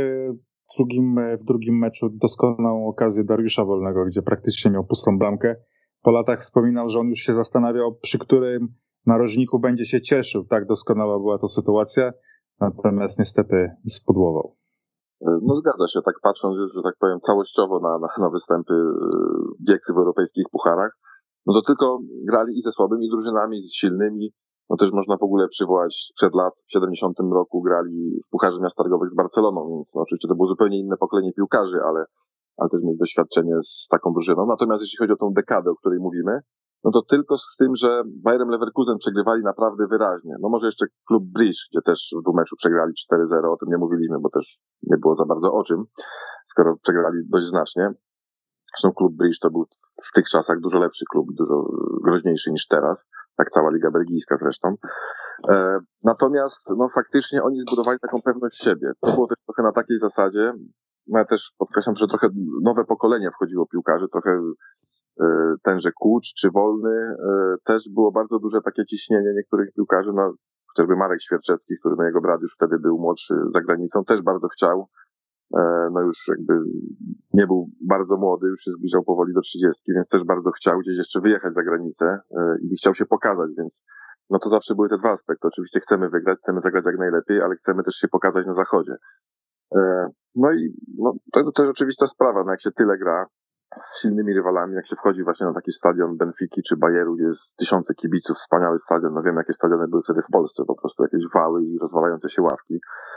[SPEAKER 4] w drugim meczu doskonałą okazję Dariusza Wolnego, gdzie praktycznie miał pustą bramkę. Po latach wspominał, że on już się zastanawiał, przy którym narożniku będzie się cieszył. Tak doskonała była to sytuacja, natomiast niestety spudłował.
[SPEAKER 5] No zgadza się, tak patrząc już, że tak powiem, całościowo na występy Gieksy w europejskich pucharach, no to tylko grali i ze słabymi drużynami, i z silnymi. No też można w ogóle przywołać sprzed lat, w 70 roku grali w Pucharze Miast Targowych z Barceloną, więc no oczywiście to było zupełnie inne pokolenie piłkarzy, ale też mieli doświadczenie z taką drużyną. Natomiast jeśli chodzi o tą dekadę, o której mówimy, no to tylko z tym, że Bayerem Leverkusen przegrywali naprawdę wyraźnie. No może jeszcze klub Bruges, gdzie też w meczu przegrali 4-0, o tym nie mówiliśmy, bo też nie było za bardzo o czym, skoro przegrali dość znacznie. Zresztą klub Bruges to był w tych czasach dużo lepszy klub, dużo groźniejszy niż teraz, jak cała Liga Belgijska zresztą. Natomiast no faktycznie oni zbudowali taką pewność siebie. To było też trochę na takiej zasadzie, no ja też podkreślam, że trochę nowe pokolenie wchodziło piłkarzy, trochę tenże Kucz czy Wolny, też było bardzo duże takie ciśnienie niektórych piłkarzy, no chociażby Marek Świerczewski, który no jego brat już wtedy był młodszy za granicą, też bardzo chciał, no już jakby nie był bardzo młody, już się zbliżał powoli do 30, więc też bardzo chciał gdzieś jeszcze wyjechać za granicę i chciał się pokazać, więc no to zawsze były te dwa aspekty. Oczywiście chcemy wygrać, chcemy zagrać jak najlepiej, ale chcemy też się pokazać na zachodzie. No i no, to jest też oczywista sprawa, no jak się tyle gra, z silnymi rywalami, jak się wchodzi właśnie na taki stadion Benfiki czy Bayeru, gdzie jest tysiące kibiców, wspaniały stadion, no wiem jakie stadiony były wtedy w Polsce, po prostu jakieś wały i rozwalające się ławki.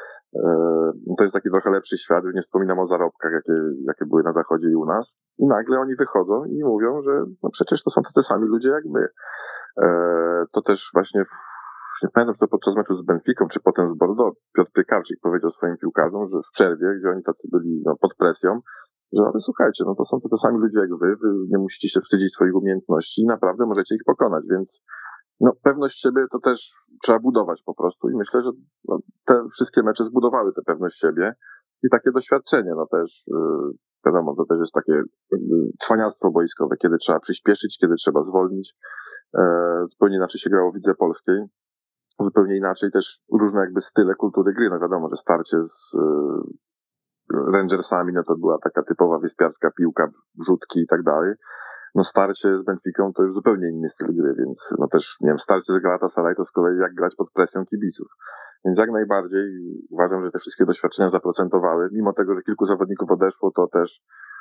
[SPEAKER 5] To jest taki trochę lepszy świat, już nie wspominam o zarobkach, jakie były na zachodzie i u nas. I nagle oni wychodzą i mówią, że no przecież to są tacy sami ludzie jak my. To też właśnie już nie pamiętam, czy to podczas meczu z Benfiką, czy potem z Bordeaux, Piotr Piekarczyk powiedział swoim piłkarzom, że w przerwie, gdzie oni tacy byli pod presją, że ale słuchajcie, no to są tacy sami ludzie jak wy nie musicie się wstydzić swoich umiejętności i naprawdę możecie ich pokonać, więc no, pewność siebie to też trzeba budować po prostu i myślę, że no, te wszystkie mecze zbudowały tę pewność siebie i takie doświadczenie, no też wiadomo, to też jest takie cwaniactwo boiskowe, kiedy trzeba przyspieszyć, kiedy trzeba zwolnić, zupełnie inaczej się grało w lidze polskiej, zupełnie inaczej też różne jakby style kultury gry, no wiadomo, że starcie z Rangersami, no to była taka typowa wyspiarska piłka, wrzutki i tak dalej. No starcie z Benficą to już zupełnie inny styl gry, więc no też, nie wiem, starcie z Galatasaray to z kolei jak grać pod presją kibiców. Więc jak najbardziej uważam, że te wszystkie doświadczenia zaprocentowały. Mimo tego, że kilku zawodników odeszło, to też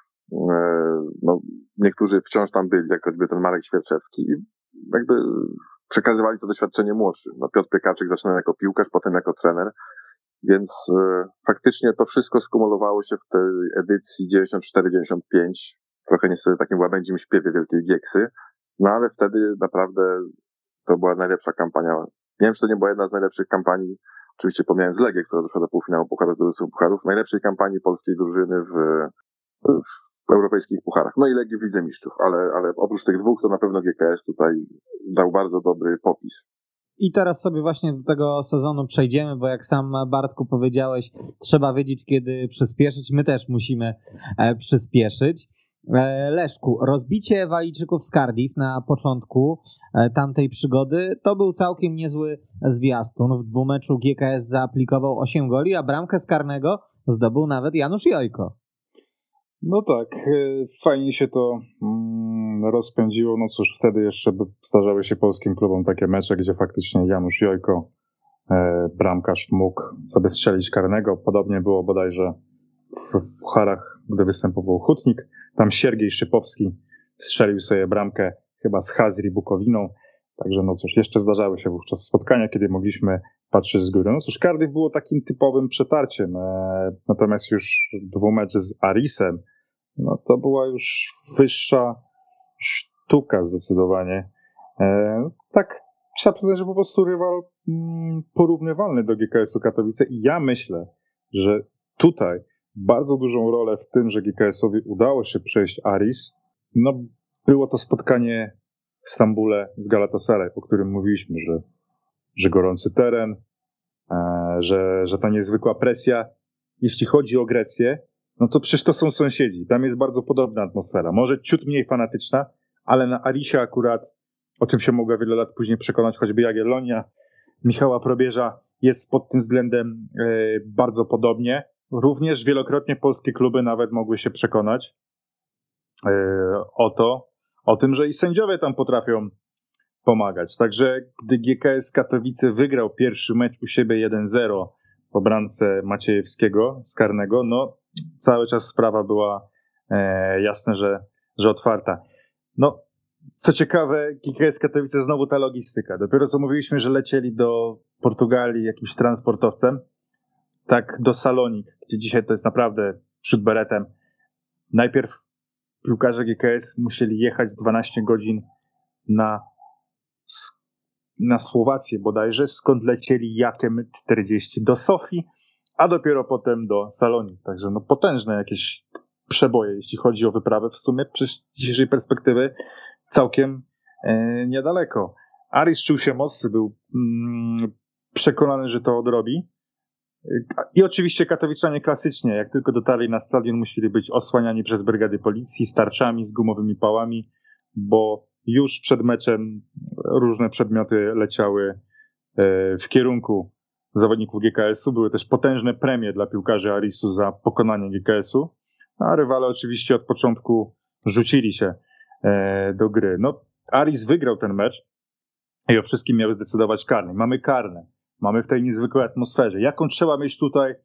[SPEAKER 5] no, niektórzy wciąż tam byli, jak choćby ten Marek Świerczewski i jakby przekazywali to doświadczenie młodszym. No, Piotr Piekarczyk zaczynał jako piłkarz, potem jako trener, więc faktycznie to wszystko skumulowało się w tej edycji 94-95, trochę niestety takim łabędzim śpiewie Wielkiej Gieksy, no ale wtedy naprawdę to była najlepsza kampania. Nie wiem, czy to nie była jedna z najlepszych kampanii, oczywiście pomijając Legię, która doszła do półfinału Pucharu Zdobywców Pucharów, najlepszej kampanii polskiej drużyny w europejskich pucharach. No i Legii w Lidze Mistrzów, ale oprócz tych dwóch to na pewno GKS tutaj dał bardzo dobry popis.
[SPEAKER 3] I teraz sobie właśnie do tego sezonu przejdziemy, bo jak sam Bartku powiedziałeś, trzeba wiedzieć, kiedy przyspieszyć. My też musimy przyspieszyć. Leszku, rozbicie Walijczyków z Cardiff na początku tamtej przygody to był całkiem niezły zwiastun. W dwumeczu GKS zaaplikował 8 goli, a bramkę z karnego zdobył nawet Janusz Jojko.
[SPEAKER 4] No tak, fajnie się to rozpędziło. No cóż, wtedy jeszcze zdarzały się polskim klubom takie mecze, gdzie faktycznie Janusz Jojko, bramkarz, mógł sobie strzelić karnego. Podobnie było bodajże w pucharach, gdy występował Hutnik. Tam Siergiej Szypowski strzelił sobie bramkę chyba z Hazri Bukowiną. Także no cóż, jeszcze zdarzały się wówczas spotkania, kiedy mogliśmy patrzeć z góry. No cóż, Cardiff było takim typowym przetarciem. Natomiast już dwumecz z Arisem, no to była już wyższa sztuka zdecydowanie. Tak, trzeba przyznać, że po prostu rywal porównywalny do GKS-u Katowice i ja myślę, że tutaj bardzo dużą rolę w tym, że GKS-owi udało się przejść Aris, no było to spotkanie w Stambule z Galatasaray, o którym mówiliśmy, że gorący teren, że ta niezwykła presja. Jeśli chodzi o Grecję, no to przecież to są sąsiedzi. Tam jest bardzo podobna atmosfera. Może ciut mniej fanatyczna, ale na Arisie akurat, o czym się mogła wiele lat później przekonać choćby Jagiellonia, Michała Probierza, jest pod tym względem bardzo podobnie. Również wielokrotnie polskie kluby nawet mogły się przekonać o tym, że i sędziowie tam potrafią pomagać. Także gdy GKS Katowice wygrał pierwszy mecz u siebie 1-0 po bramce Maciejewskiego z karnego, no cały czas sprawa była jasne, że otwarta. No, co ciekawe, GKS Katowice znowu ta logistyka. Dopiero co mówiliśmy, że lecieli do Portugalii jakimś transportowcem, tak do Salonik, gdzie dzisiaj to jest naprawdę przed beretem. Najpierw piłkarze GKS musieli jechać 12 godzin na Słowację bodajże, skąd lecieli jakiem 40 do Sofii, a dopiero potem do Salonik. Także no potężne jakieś przeboje, jeśli chodzi o wyprawę. W sumie z dzisiejszej perspektywy całkiem niedaleko. Aris czuł się mocny, był przekonany, że to odrobi. I oczywiście katowiczanie klasycznie, jak tylko dotarli na stadion, musieli być osłaniani przez brygady policji z tarczami, z gumowymi pałami, bo już przed meczem różne przedmioty leciały w kierunku zawodników GKS-u. Były też potężne premie dla piłkarzy Arisu za pokonanie GKS-u, a rywale oczywiście od początku rzucili się do gry. No, Aris wygrał ten mecz i o wszystkim miały zdecydować karne. Mamy karne. Mamy w tej niezwykłej atmosferze. Jaką trzeba mieć tutaj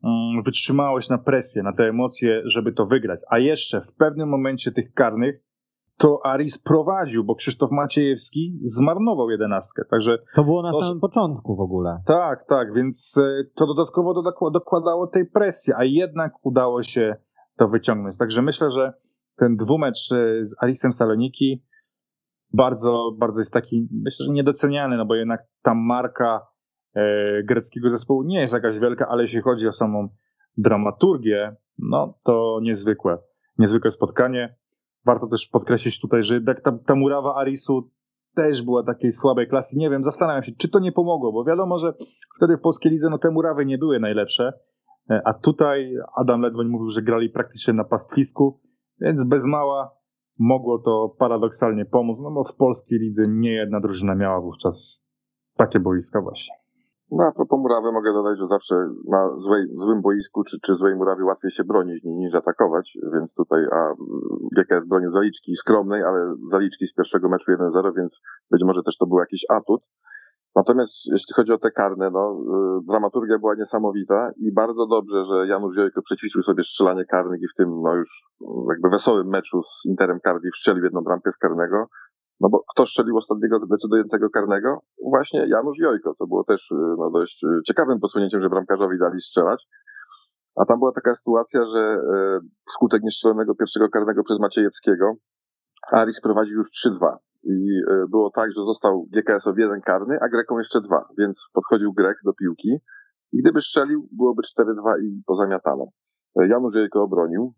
[SPEAKER 4] wytrzymałość na presję, na te emocje, żeby to wygrać. A jeszcze w pewnym momencie tych karnych to Aris prowadził, bo Krzysztof Maciejewski zmarnował 11. Także
[SPEAKER 3] To było na samym początku w ogóle.
[SPEAKER 4] tak, więc to dodatkowo dokładało tej presji, a jednak udało się to wyciągnąć. Także myślę, że ten dwumecz z Arisem Saloniki bardzo, bardzo jest taki, myślę, że niedoceniany, no bo jednak ta marka greckiego zespołu nie jest jakaś wielka, ale jeśli chodzi o samą dramaturgię, no to niezwykłe spotkanie. Warto też podkreślić tutaj, że jednak ta murawa Arisu też była takiej słabej klasy. Nie wiem, zastanawiam się, czy to nie pomogło, bo wiadomo, że wtedy w polskiej lidze te murawy nie były najlepsze, a tutaj Adam Ledwoń mówił, że grali praktycznie na pastwisku, więc bez mała mogło to paradoksalnie pomóc, no bo w polskiej lidze nie jedna drużyna miała wówczas takie boiska właśnie.
[SPEAKER 5] No a propos murawy mogę dodać, że zawsze na złym boisku czy złej murawie łatwiej się bronić niż atakować, więc tutaj GKS bronił zaliczki skromnej, ale zaliczki z pierwszego meczu 1-0, więc być może też to był jakiś atut. Natomiast jeśli chodzi o te karne, dramaturgia była niesamowita i bardzo dobrze, że Janusz Jojko przećwiczył sobie strzelanie karnych i w tym już jakby wesołym meczu z Interem Cardiff strzelił jedną bramkę z karnego. No bo kto strzelił ostatniego decydującego karnego? Właśnie Janusz Jojko, co było też dość ciekawym posunięciem, że bramkarzowi dali strzelać. A tam była taka sytuacja, że wskutek niestrzelonego pierwszego karnego przez Maciejewskiego Aris prowadził już 3-2. I było tak, że został GKS-owi jeden karny, a Grekom jeszcze 2. Więc podchodził Grek do piłki i gdyby strzelił, byłoby 4-2 i pozamiatane. Janusz Jojko obronił.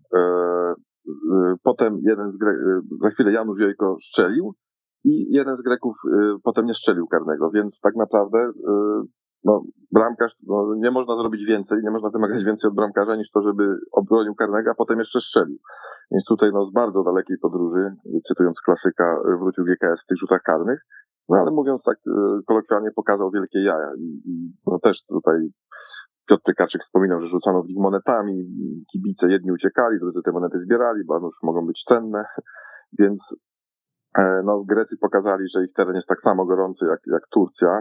[SPEAKER 5] Potem za chwilę Janusz Jojko strzelił i jeden z Greków potem nie strzelił karnego, więc tak naprawdę bramkarz, nie można zrobić więcej, nie można wymagać więcej od bramkarza niż to, żeby obronił karnego, a potem jeszcze strzelił. Więc tutaj z bardzo dalekiej podróży, cytując klasyka, wrócił GKS w tych rzutach karnych, ale mówiąc tak kolokwialnie, pokazał wielkie jaja i też tutaj Piotr Piekarczyk wspominał, że rzucano w nich monetami, kibice jedni uciekali, drudzy te monety zbierali, bo już mogą być cenne, więc Grecy pokazali, że ich teren jest tak samo gorący jak Turcja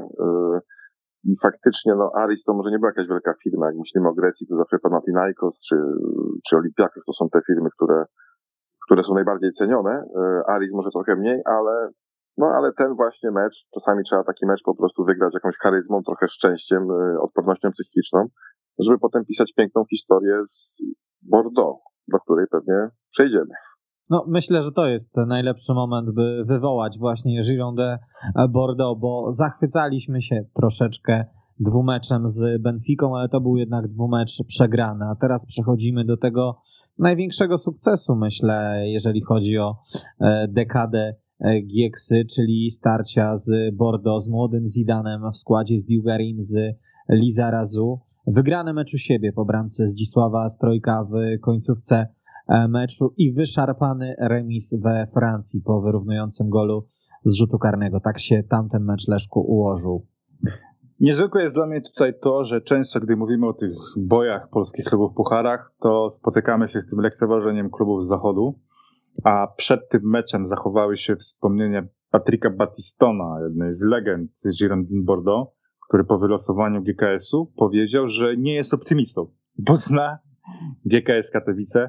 [SPEAKER 5] i faktycznie Aris to może nie była jakaś wielka firma, jak myślimy o Grecji, to zawsze Panathinaikos czy Olympiakos to są te firmy, które są najbardziej cenione, Aris może trochę mniej, ale ten właśnie mecz, czasami trzeba taki mecz po prostu wygrać jakąś charyzmą, trochę szczęściem, odpornością psychiczną, żeby potem pisać piękną historię z Bordeaux, do której pewnie przejdziemy.
[SPEAKER 3] Myślę, że to jest najlepszy moment, by wywołać właśnie Girondin Bordeaux, bo zachwycaliśmy się troszeczkę dwumeczem z Benficą, ale to był jednak dwumecz przegrany. A teraz przechodzimy do tego największego sukcesu, myślę, jeżeli chodzi o dekadę Gieksy, czyli starcia z Bordeaux, z młodym Zidanem w składzie, z Diougarim, z Lizarazu. Wygrany mecz u siebie po bramce Zdzisława Strojka w końcówce meczu i wyszarpany remis we Francji po wyrównującym golu z rzutu karnego. Tak się tamten mecz, Leszku, ułożył.
[SPEAKER 4] Niezwykłe jest dla mnie tutaj to, że często, gdy mówimy o tych bojach polskich klubów w pucharach, to spotykamy się z tym lekceważeniem klubów z zachodu, a przed tym meczem zachowały się wspomnienia Patryka Battistona, jednej z legend Girondin Bordeaux, który po wylosowaniu GKS-u powiedział, że nie jest optymistą, bo zna GKS Katowice.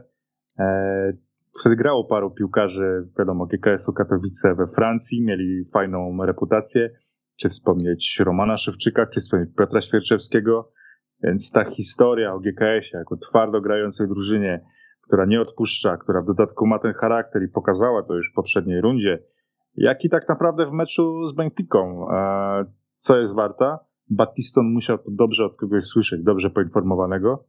[SPEAKER 4] Wtedy grało paru piłkarzy, wiadomo, GKS-u Katowice we Francji, mieli fajną reputację, czy wspomnieć Romana Szewczyka, czy wspomnieć Piotra Świerczewskiego, więc ta historia o GKS-ie jako twardo grającej drużynie, która nie odpuszcza, która w dodatku ma ten charakter i pokazała to już w poprzedniej rundzie, jak i tak naprawdę w meczu z Benficą, co jest warta. Battiston musiał to dobrze od kogoś słyszeć, dobrze poinformowanego,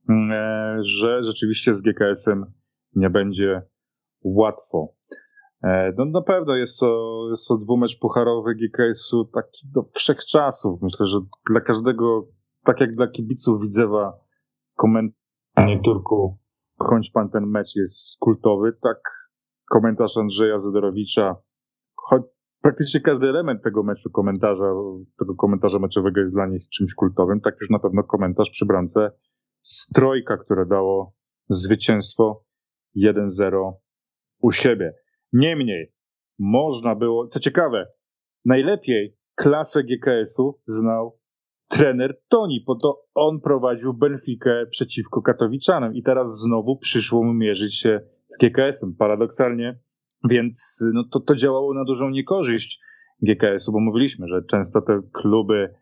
[SPEAKER 4] że rzeczywiście z GKS-em nie będzie łatwo. Na pewno jest to dwumecz pucharowy GKS-u taki do wszechczasów. Myślę, że dla każdego, tak jak dla kibiców Widzewa, komentarz Turku, kończ pan ten mecz jest kultowy, tak komentarz Andrzeja Zadorowicza, choć praktycznie każdy element tego meczu, tego komentarza meczowego jest dla nich czymś kultowym, tak już na pewno komentarz przy bramce Strojka, które dało zwycięstwo 1-0 u siebie. Niemniej, można było, co ciekawe, najlepiej klasę GKS-u znał trener Toni, bo to on prowadził Benfikę przeciwko Katowiczanom i teraz znowu przyszło mu mierzyć się z GKS-em, paradoksalnie, więc no to działało na dużą niekorzyść GKS-u, bo mówiliśmy, że często te kluby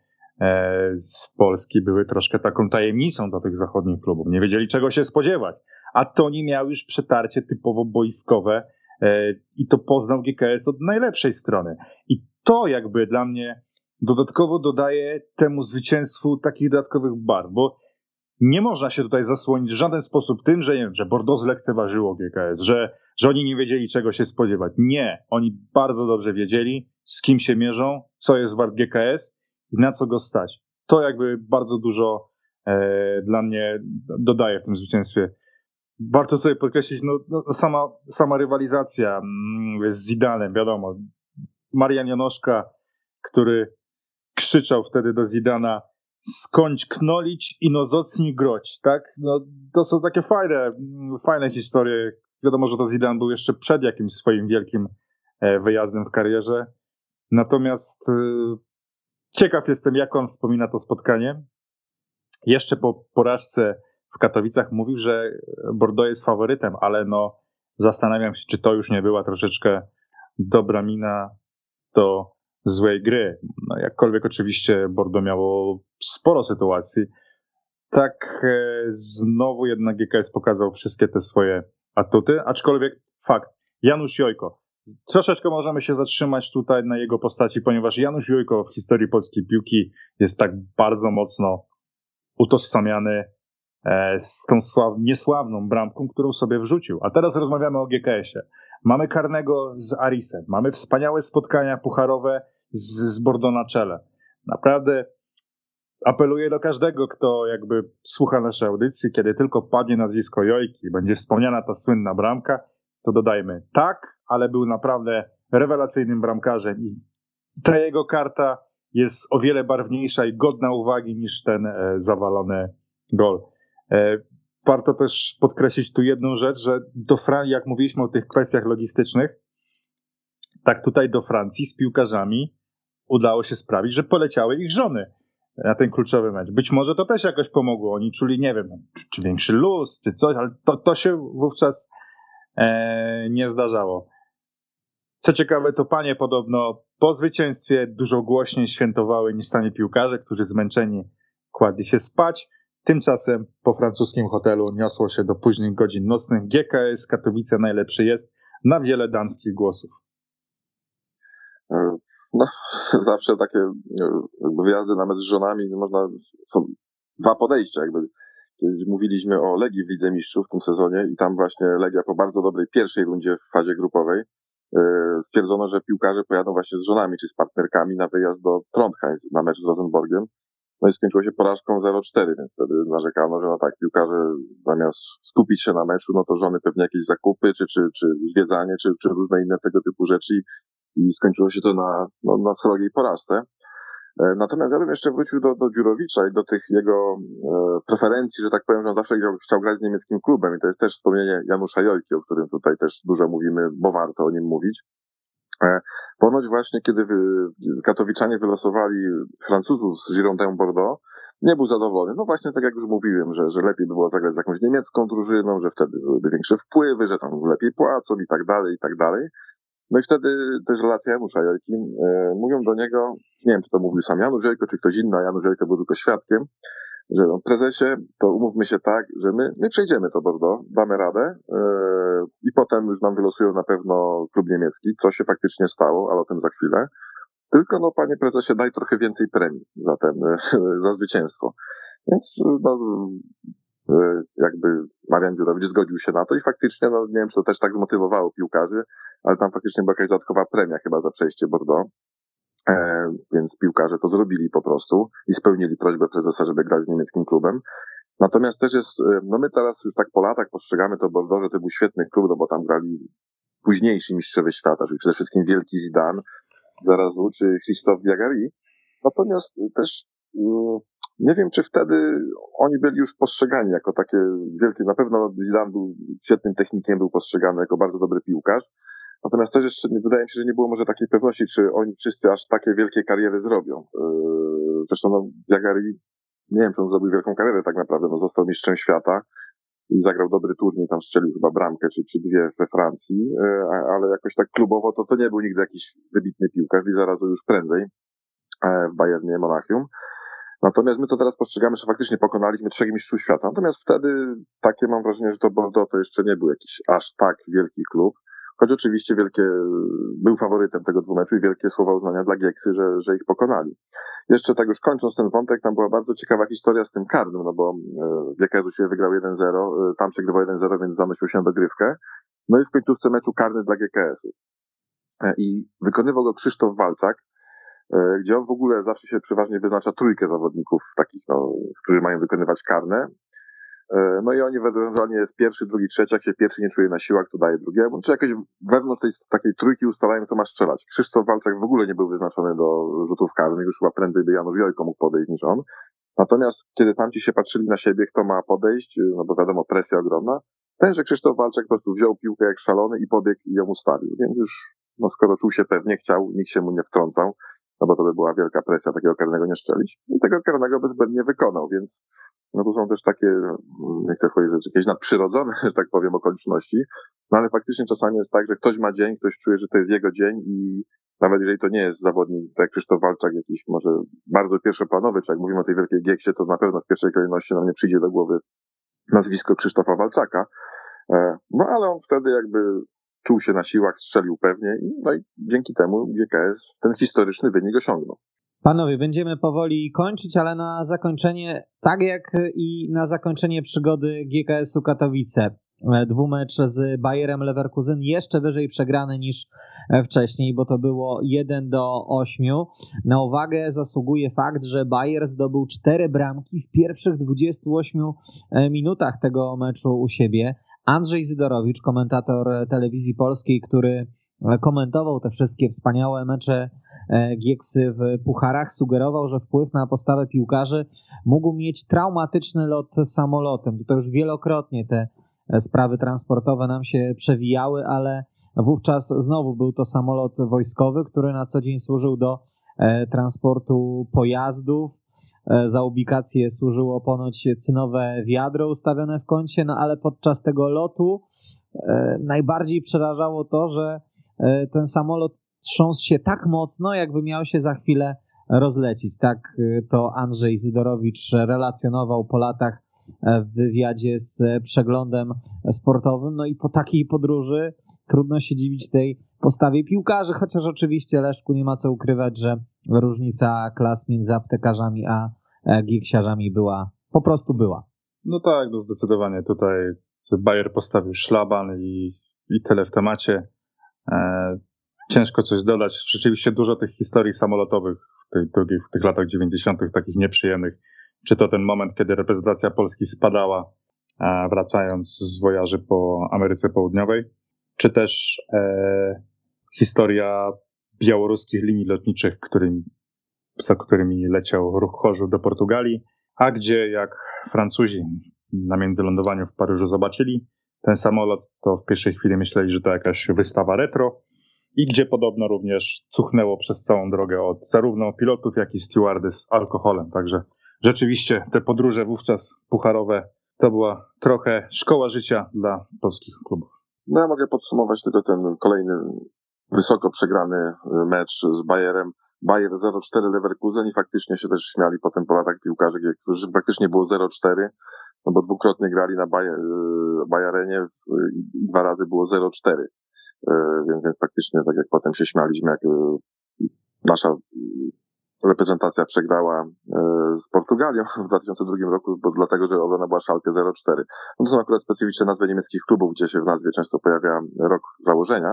[SPEAKER 4] z Polski były troszkę taką tajemnicą dla tych zachodnich klubów, nie wiedzieli czego się spodziewać, a Toni miał już przetarcie typowo boiskowe i to poznał GKS od najlepszej strony i to jakby dla mnie dodatkowo dodaje temu zwycięstwu takich dodatkowych barw, bo nie można się tutaj zasłonić w żaden sposób tym, że nie wiem, że Bordeaux zlekceważyło GKS, że oni nie wiedzieli czego się spodziewać. Nie, oni bardzo dobrze wiedzieli, z kim się mierzą, co jest wart GKS i na co go stać. To jakby bardzo dużo dla mnie dodaje w tym zwycięstwie. Warto sobie podkreślić, sama rywalizacja z Zidanem, wiadomo. Marian Janoszka, który krzyczał wtedy do Zidana: skończ knolić i zacznij groć, tak? No, to są takie fajne historie. Wiadomo, że to Zidane był jeszcze przed jakimś swoim wielkim wyjazdem w karierze. Natomiast ciekaw jestem, jak on wspomina to spotkanie. Jeszcze po porażce w Katowicach mówił, że Bordeaux jest faworytem, ale zastanawiam się, czy to już nie była troszeczkę dobra mina do złej gry. Jakkolwiek oczywiście Bordeaux miało sporo sytuacji, tak znowu jednak GKS pokazał wszystkie te swoje atuty, aczkolwiek fakt, Janusz Jojko. Troszeczkę możemy się zatrzymać tutaj na jego postaci, ponieważ Janusz Jojko w historii polskiej piłki jest tak bardzo mocno utożsamiany z tą niesławną bramką, którą sobie wrzucił. A teraz rozmawiamy o GKS-ie. Mamy karnego z Arisem, mamy wspaniałe spotkania pucharowe z Bordeaux na czele. Naprawdę apeluję do każdego, kto jakby słucha naszej audycji, kiedy tylko padnie nazwisko Jojki, będzie wspomniana ta słynna bramka, to dodajmy tak, ale był naprawdę rewelacyjnym bramkarzem i ta jego karta jest o wiele barwniejsza i godna uwagi niż ten zawalony gol. Warto też podkreślić tu jedną rzecz, że jak mówiliśmy o tych kwestiach logistycznych, tak tutaj do Francji z piłkarzami udało się sprawić, że poleciały ich żony na ten kluczowy mecz. Być może to też jakoś pomogło. Oni czuli, nie wiem, czy większy luz, czy coś, ale to się wówczas nie zdarzało. Co ciekawe, to panie podobno po zwycięstwie dużo głośniej świętowały niż sami piłkarze, którzy zmęczeni kładli się spać. Tymczasem po francuskim hotelu niosło się do późnych godzin nocnych. GKS Katowice najlepszy jest, na wiele damskich głosów.
[SPEAKER 5] Zawsze takie wyjazdy nawet z żonami, są dwa podejścia. Kiedy mówiliśmy o Legii w Lidze Mistrzów w tym sezonie i tam właśnie Legia po bardzo dobrej pierwszej rundzie w fazie grupowej stwierdzono, że piłkarze pojadą właśnie z żonami czy z partnerkami na wyjazd do Trondheim na mecz z Rosenborgiem. No i skończyło się porażką 0-4, więc wtedy narzekano, że piłkarze zamiast skupić się na meczu, to żony pewnie jakieś zakupy, czy zwiedzanie, czy różne inne tego typu rzeczy i skończyło się to na srogiej porażce. Natomiast ja bym jeszcze wrócił do Dziurowicza i do tych jego preferencji, że tak powiem, że on zawsze chciał grać z niemieckim klubem i to jest też wspomnienie Janusza Jojki, o którym tutaj też dużo mówimy, bo warto o nim mówić. Ponoć właśnie kiedy Katowiczanie wylosowali Francuzów z Girondin Bordeaux, nie był zadowolony. No właśnie tak jak już mówiłem, że lepiej by było zagrać z jakąś niemiecką drużyną, że wtedy byłyby większe wpływy, że tam lepiej płacą i tak dalej, i tak dalej. No i wtedy też relacja Janusza Jojki. Mówią do niego, nie wiem czy to mówił sam Janusz Jojko, czy ktoś inny, a Janusz Jojko był tylko świadkiem, że prezesie, to umówmy się tak, że my przejdziemy to Bordeaux, damy radę i potem już nam wylosują na pewno klub niemiecki, co się faktycznie stało, ale o tym za chwilę. Tylko panie prezesie, daj trochę więcej premii za zwycięstwo. Więc jakby Marian Dziurowicz zgodził się na to i faktycznie, nie wiem czy to też tak zmotywowało piłkarzy, ale tam faktycznie była jakaś dodatkowa premia chyba za przejście Bordeaux. Więc piłkarze to zrobili po prostu i spełnili prośbę prezesa, żeby grać z niemieckim klubem. Natomiast też jest, my teraz już tak po latach postrzegamy to Bordeaux, że to był świetny klub, bo tam grali późniejsi mistrzowie świata, czyli przede wszystkim wielki Zidane, Zarazu czy Christophe Diagari. Natomiast też nie wiem, czy wtedy oni byli już postrzegani jako takie wielkie, na pewno Zidane był świetnym technikiem, był postrzegany jako bardzo dobry piłkarz. Natomiast też jeszcze wydaje mi się, że nie było może takiej pewności, czy oni wszyscy aż takie wielkie kariery zrobią. Zresztą Diaghiari, nie wiem, czy on zrobił wielką karierę tak naprawdę, został mistrzem świata i zagrał dobry turniej, tam strzelił chyba bramkę czy dwie we Francji, ale jakoś tak klubowo to nie był nigdy jakiś wybitny piłkarz. Liza razu już prędzej w Bayernie Monachium. Natomiast my to teraz postrzegamy, że faktycznie pokonaliśmy 3 mistrzów świata. Natomiast wtedy takie mam wrażenie, że to Bordeaux to jeszcze nie był jakiś aż tak wielki klub. Choć oczywiście był faworytem tego dwumeczu i wielkie słowa uznania dla Gieksy, że ich pokonali. Jeszcze tak już kończąc ten wątek, tam była bardzo ciekawa historia z tym karnym, bo GKS u siebie wygrał 1-0, tam przegrywał 1-0, więc zanosił się na dogrywkę. No i w końcówce meczu karny dla GKS-u. I wykonywał go Krzysztof Walczak, gdzie on w ogóle zawsze się przeważnie wyznacza trójkę zawodników takich, którzy mają wykonywać karne. No i oni ewentualnie jest pierwszy, drugi, trzeci, jak się pierwszy nie czuje na siłach, to daje drugiemu, czy jakoś wewnątrz tej takiej trójki ustalają, kto ma strzelać. Krzysztof Walczak w ogóle nie był wyznaczony do rzutów karnych, już chyba prędzej by Janusz Jojko mógł podejść niż on. Natomiast kiedy tamci się patrzyli na siebie, kto ma podejść, no bo wiadomo, presja ogromna, tenże Krzysztof Walczak po prostu wziął piłkę jak szalony i pobiegł i ją ustawił. Więc już, skoro czuł się pewnie, chciał, nikt się mu nie wtrącał, bo to by była wielka presja takiego karnego nie strzelić. I tego karnego bezbłędnie wykonał, więc tu są też takie, nie chcę wchodzić, że jakieś nadprzyrodzone, że tak powiem, okoliczności, ale faktycznie czasami jest tak, że ktoś ma dzień, ktoś czuje, że to jest jego dzień i nawet jeżeli to nie jest zawodnik, tak jak Krzysztof Walczak, jakiś może bardzo pierwszoplanowy, czy jak mówimy o tej wielkiej Gieksie, to na pewno w pierwszej kolejności nam nie przyjdzie do głowy nazwisko Krzysztofa Walczaka, ale on wtedy jakby czuł się na siłach, strzelił pewnie i dzięki temu GKS ten historyczny wynik osiągnął.
[SPEAKER 3] Panowie, będziemy powoli kończyć, ale na zakończenie, tak jak i na zakończenie przygody GKS-u Katowice, dwumecz z Bayerem Leverkusen jeszcze wyżej przegrany niż wcześniej, bo to było 1-8. Na uwagę zasługuje fakt, że Bayer zdobył 4 bramki w pierwszych 28 minutach tego meczu u siebie. Andrzej Zydorowicz, komentator Telewizji Polskiej, który komentował te wszystkie wspaniałe mecze Gieksy w pucharach, sugerował, że wpływ na postawę piłkarzy mógł mieć traumatyczny lot samolotem. To już wielokrotnie te sprawy transportowe nam się przewijały, ale wówczas znowu był to samolot wojskowy, który na co dzień służył do transportu pojazdów. Za ubikację służyło ponoć cynowe wiadro ustawione w kącie, ale podczas tego lotu najbardziej przerażało to, że ten samolot trząsł się tak mocno, jakby miał się za chwilę rozlecieć. Tak to Andrzej Zydorowicz relacjonował po latach w wywiadzie z Przeglądem Sportowym. No i po takiej podróży trudno się dziwić tej postawie piłkarzy, chociaż oczywiście, Leszku, nie ma co ukrywać, że różnica klas między aptekarzami a gieksiarzami po prostu była.
[SPEAKER 4] No tak, zdecydowanie tutaj Bayer postawił szlaban i tyle w temacie. Ciężko coś dodać. Rzeczywiście dużo tych historii samolotowych w tych latach 90. takich nieprzyjemnych. Czy to ten moment, kiedy reprezentacja Polski spadała, wracając z wojaży po Ameryce Południowej, czy też historia białoruskich linii lotniczych, za którymi leciał ruch Chorzów do Portugalii, a gdzie, jak Francuzi na międzylądowaniu w Paryżu zobaczyli ten samolot, to w pierwszej chwili myśleli, że to jakaś wystawa retro i gdzie podobno również cuchnęło przez całą drogę od zarówno pilotów, jak i stewardess alkoholem. Także rzeczywiście te podróże wówczas pucharowe to była trochę szkoła życia dla polskich klubów.
[SPEAKER 5] No ja mogę podsumować tylko ten kolejny wysoko przegrany mecz z Bayerem. Bayer 0-4 Leverkusen i faktycznie się też śmiali potem po latach piłkarzy, którzy faktycznie było 0-4, bo dwukrotnie grali na Bayerenie i 2 razy było 0-4. Więc faktycznie, tak jak potem się śmialiśmy, jak nasza reprezentacja przegrała z Portugalią w 2002 roku, bo dlatego, że obrona była Schalke 0-4. No to są akurat specyficzne nazwy niemieckich klubów, gdzie się w nazwie często pojawia rok założenia.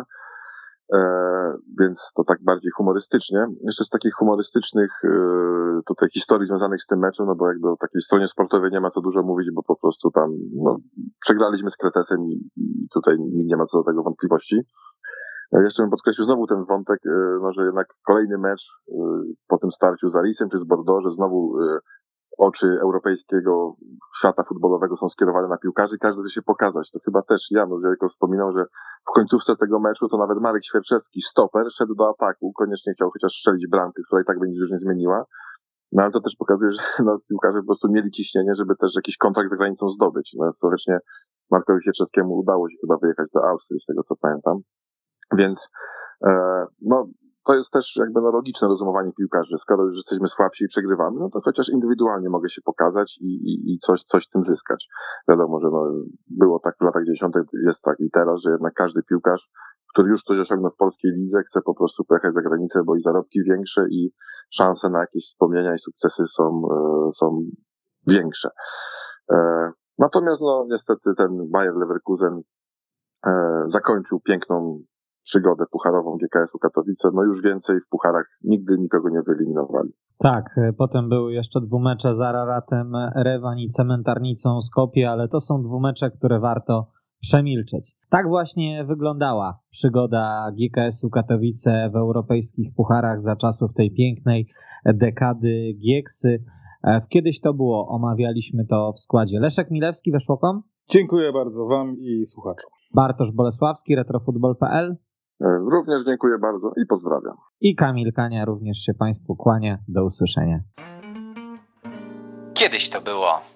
[SPEAKER 5] Więc to tak bardziej humorystycznie. Jeszcze z takich humorystycznych tutaj historii związanych z tym meczem, bo jakby o takiej stronie sportowej nie ma co dużo mówić, bo po prostu tam przegraliśmy z Kretesem i tutaj nikt nie ma co do tego wątpliwości. Jeszcze bym podkreślił znowu ten wątek, że jednak kolejny mecz po tym starciu z Arisem czy z Bordeaux, że znowu oczy europejskiego świata futbolowego są skierowane na piłkarzy, każdy chce się pokazać. To chyba też Janusz Jojko wspominał, że w końcówce tego meczu to nawet Marek Świerczewski, stoper, szedł do ataku, koniecznie chciał chociaż strzelić bramkę, która i tak by nic już nie zmieniła. No ale to też pokazuje, że piłkarze po prostu mieli ciśnienie, żeby też jakiś kontrakt za granicą zdobyć. No teoretycznie Markowi Sierczewskiemu udało się chyba wyjechać do Austrii, z tego co pamiętam. Więc to jest też jakby logiczne rozumowanie piłkarzy. Skoro już jesteśmy słabsi i przegrywamy, no to chociaż indywidualnie mogę się pokazać i coś tym zyskać. Wiadomo, że było tak w latach 90., jest tak i teraz, że jednak każdy piłkarz, który już coś osiągnął w polskiej lidze, chce po prostu pojechać za granicę, bo i zarobki większe i szanse na jakieś wspomnienia i sukcesy są większe. Natomiast niestety ten Bayer Leverkusen zakończył piękną przygodę pucharową GKS-u Katowice. Już więcej w pucharach nigdy nikogo nie wyeliminowali.
[SPEAKER 3] Tak, potem były jeszcze 2 mecze z Araratem Rewan i Cementarnicą Skopje, ale to są 2 mecze, które warto przemilczeć. Tak właśnie wyglądała przygoda GKS-u Katowice w europejskich pucharach za czasów tej pięknej dekady Gieksy. Kiedyś to było, omawialiśmy to w składzie. Leszek Milewski, Weszło.com.
[SPEAKER 4] Dziękuję bardzo wam i słuchaczom.
[SPEAKER 3] Bartosz Bolesławski, retrofutbol.pl.
[SPEAKER 5] Również dziękuję bardzo i pozdrawiam.
[SPEAKER 3] I Kamil Kania również się Państwu kłania. Do usłyszenia.
[SPEAKER 2] Kiedyś to było.